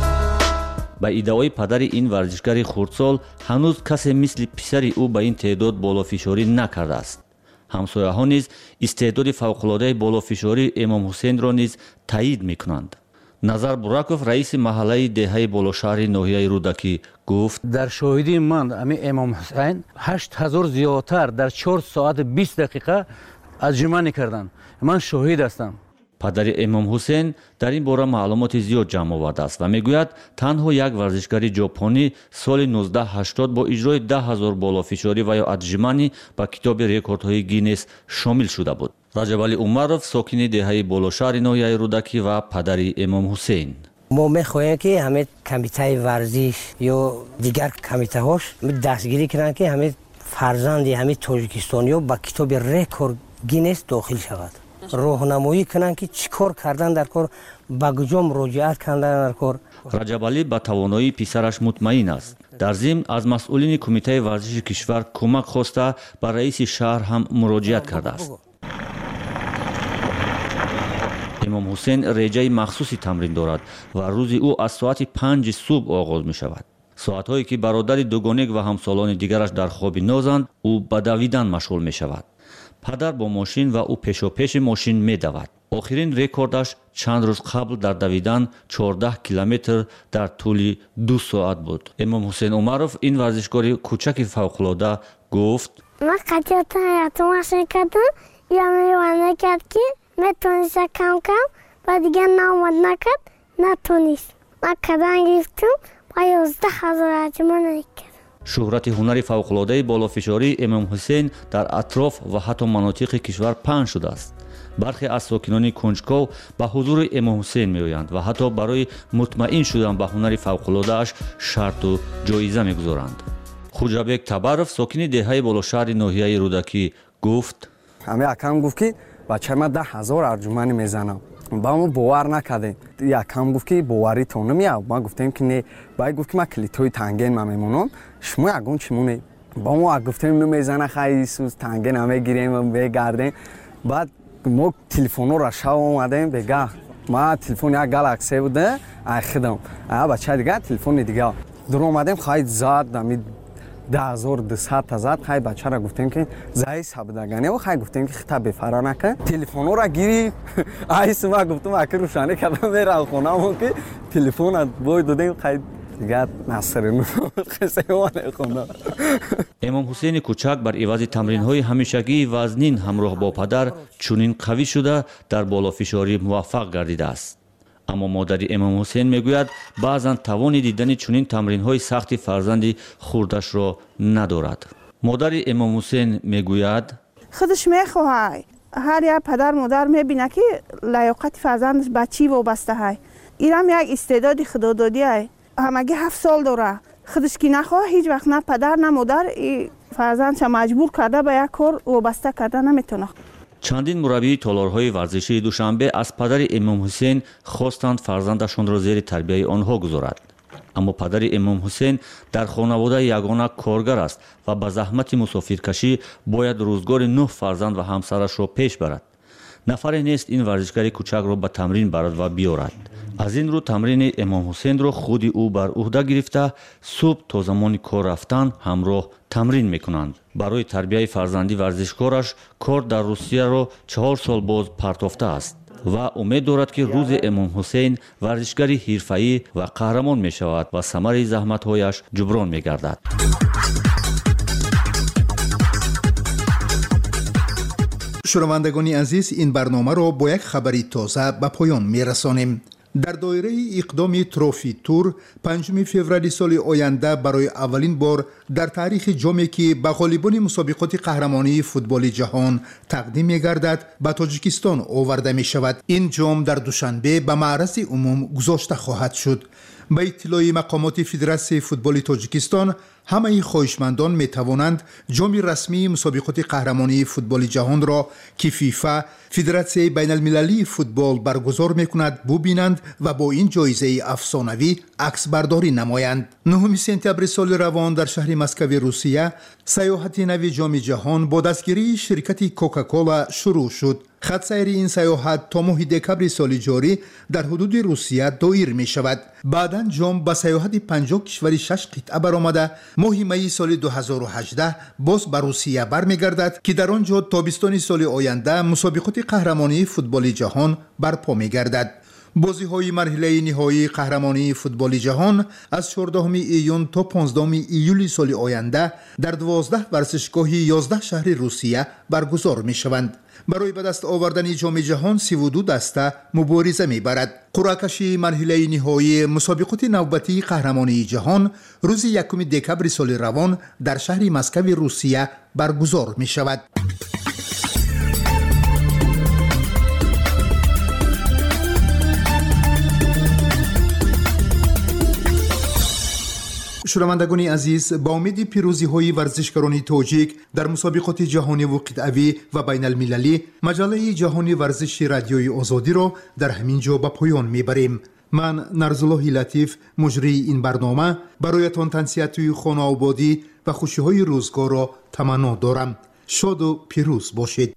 W: ба иддаои падари ин варзишгари хурдсол ҳанӯз касе мисли писари ӯ ба ин теъдод болофишорӣ накардааст. ҳамсояҳо низ истеъдоди фавқулодаи болофишорӣ Эмомҳусейнро низ таъид мекунанд. Назар Бураков, раиси маҳаллаи деҳаи болошаҳри ноҳияи Рӯдакӣ гуфт:
B: дар шоҳидии ман ами Эмомҳусейн 8000 зиёдтар дар 4 соат 20 дақиқа аҷиманӣ карданд. Ман шоҳид ҳастам.
W: падари Эмомҳусейн дар ин бора маълумоти зиёд ҷамъ овардааст ва мегӯяд танҳо як варзишгари ҷопонӣ соли 1980 бо иҷрои 10,000 болофишорӣ ва ё аджиманӣ ба китоби рекордҳои Гиннес шомил шуда буд. Раҷабалӣ Умаров, сокини деҳаи болошаҳри ноҳияи Рӯдакӣ ва падари Эмомҳусейн:
X: мо мехоҳем ки ҳаме комитаи варзиш ё дигар комитаҳош дастгирӣ кунанд ки ҳаме фарзанди ҳаме тоҷикистониё ба китоби рекорд Гиннес дохил шавад. роҳнамоӣ кунанд ки чӣ кор кардан дар кор, ба куҷо муроҷиат кардан дар кор.
W: Раҷабалӣ ба тавоноии писараш мутмаин аст. дар зимн аз масъулини кумитаи варзиши кишвар кӯмак хоста ба раиси шаҳр ҳам муроҷиат кардааст. Эмомҳусейн реҷаи махсуси тамрин дорад ва рӯзи ӯ аз соати 5 субҳ оғоз мешавад. соатҳое ки бародари дугонек ва ҳамсолони дигараш дар хоби нозанд, ӯ ба давидан машғул мешавад. падар бо мошин ва ӯ пешопеши мошин медавад. охирин рекордаш чанд рӯз қабл дар давидан 14 километр дар тӯли 2 соат буд. Эмомҳусейн Умаров, ин варзишгори кӯчаки фавқулода, гуфт:
V: ман қадиётан ятумашин кардам, я мевана кард ки метониста кам ва дигар наомад накард, натонист. ман кадан гирифтам ба 11,000 аҷиман кард.
W: шӯҳрати ҳунари фавқулодаи болофишории Эмомҳусейн дар атроф ва ҳатто манотиқи кишвар паҳн шудааст. бархе аз сокинони Кунҷков ба ҳузури Эмомҳусейн меоянд ва ҳатто барои мутмаин шудан ба ҳунари фавқулодааш шарту ҷоиза мегузоранд. Хуҷабек Табаров, сокини деҳаи болошаҳри ноҳияи Рӯдакӣ, гуфт:
E: ҳаме акам гуфт ки бачаи ман 10,000 арҷуманӣ мезанам. ба мо бовар накардем. Якам гуфт ки боваритон намеяв. ма гуфтем ки не. баъд гуфт ки ман клитои танген ма мемонам. шумо ягон чӣ муне? ба мо гуфтем намезана хай Исус танген ҳаме гирем бегардем. баъд мо телефонора шав омадем бега. ма телефон як Galaxy буде, айхидам. бача дигар телефони дигар. дур омадем хай зад ами 1200 зад. хай бачара гуфтем ки заи сабдагане ва хай гуфтем ки хита бефара накан. телефонора гири айс ма гуфтам аки рӯшани кардам мера хонам ки телефонат бой додем хай дигар насрин қисемане хона.
W: Эмомҳусейни кӯчак бар ивази тамринҳои ҳамешагии вазнин ҳамроҳ бо падар чунин қавӣ шуда дар болофишорӣ муваффақ гардидааст. аммо модари Эмомҳусейн мегӯяд баъзан тавони дидани чунин тамринҳои сахти фарзанди хурдашро надорад. модари Эмомҳусейн мегӯяд:
F: худаш мехоҳад ҳар як падар модар мебинад ки лаёқати фарзандаш ба чӣ вобаста ҳай. инам як истеъдоди худододӣ ай. ҳамагӣ 7 сол дора. худаш ки нахоҳад ҳеҷ вақт на падар на модар фарзандша маҷбур карда ба як кор вобаста карда наметавонад.
W: чандин мураббии толорҳои варзишии Душанбе аз падари Эмомҳусейн хостанд фарзандашонро зери тарбияи онҳо гузорад. аммо падари Эмомҳусейн дар хонаводаи ягона коргар аст ва ба заҳмати мусофиркашӣ бояд рӯзгори 9 фарзанд ва ҳамсарашро пеш барад. нафаре нест ин варзишгари кӯчакро ба тамрин барад ва биёрад. аз ин рӯ тамрини Эмомҳусейнро худи ӯ бар уҳда гирифта субҳ то замони кор рафтан ҳамроҳ тамрин мекунанд. барои тарбияи фарзанди варзишкораш кор дар Русияро 4 сол боз партофтааст ва умед дорад ки рӯзе Эмомҳусейн варзишгари ҳирфаӣ ва қаҳрамон мешавад ва самари заҳматҳояш ҷуброн мегардад.
K: шунавандагони азиз, ин барномаро бо як хабари тоза ба поён мерасонем. дар доираи иқдоми трофи тур 5 феврали соли оянда барои аввалин бор дар таърихи ҷоме ки ба ғолибони мусобиқоти қаҳрамонии футболи ҷаҳон тақдим мегардад ба тоҷикистон оварда мешавад. ин ҷом дар душанбе ба маърази умум гузошта хоҳад шуд. ба иттилои мақомоти федератсияи футболи тоҷикистон ҳамаи хоҳишмандон метавонанд ҷоми расмии мусобиқоти қаҳрамонии футболи ҷаҳонро ки фифа федератсияи байналмилалии футбол баргузор мекунад бубинанд ва бо ин ҷоизаи афсонавӣ аксбардорӣ намоянд. 9 сентябри соли равон дар шаҳри Москваи Русия سیاحت نوی جام جهان با دستگیری شرکت کوکاکولا شروع شد. خط سیر این سیاحت تا ماه دکبر سال جاری در حدود روسیه دایر می شود. بعداً جام با سیاحت 50 کشور 6 قطعه برآمده ماه می سال 2018 باز به روسیه برمیگردد که در آنجا تابستان سال آینده مسابقات قهرمانی فوتبال جهان برپا می گردد. بازی‌های مرحله نهایی قهرمانی فوتبال جهان از 14 ایون تا 15 ایول سال آینده در 12 ورزشگاه 11 شهر روسیه برگزار می‌شوند. برای به دست آوردن جام جهان 32 دسته مبارزه می‌برد. قرعه کشی مرحله نهایی مسابقات نوبتی قهرمانی جهان روز 1 دکبر سال روان در شهر مسکو روسیه برگزار می‌شود. شنوندگان عزیز، با امید پیروزی های ورزشکاران تاجیک در مسابقات جهانی و قطعوی و بین المللی، مجله جهانی ورزش رادیوی آزادی را در همین جا به پایان میبریم. من نرزالله لطیف مجری این برنامه برایتان تنسیت خانه آبادی و خوشی های روزگار را تمنا دارم. شاد و پیروز باشید.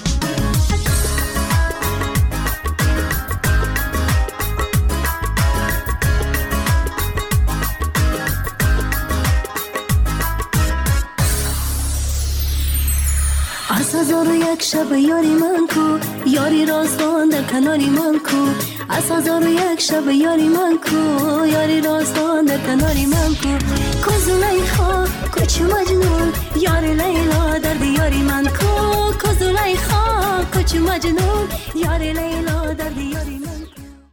D: از 1001 شب یاری من کو، یاری رازدان در کناری من کو. از 1001 شب یاری من کو، یاری رازدان در کناری من کو. کو زلیخا کوچ مجنون، یاری لیلا در دیاری من کو. کو زلیخا کوچ مجنون، یاری لیلا در دیاری من کو.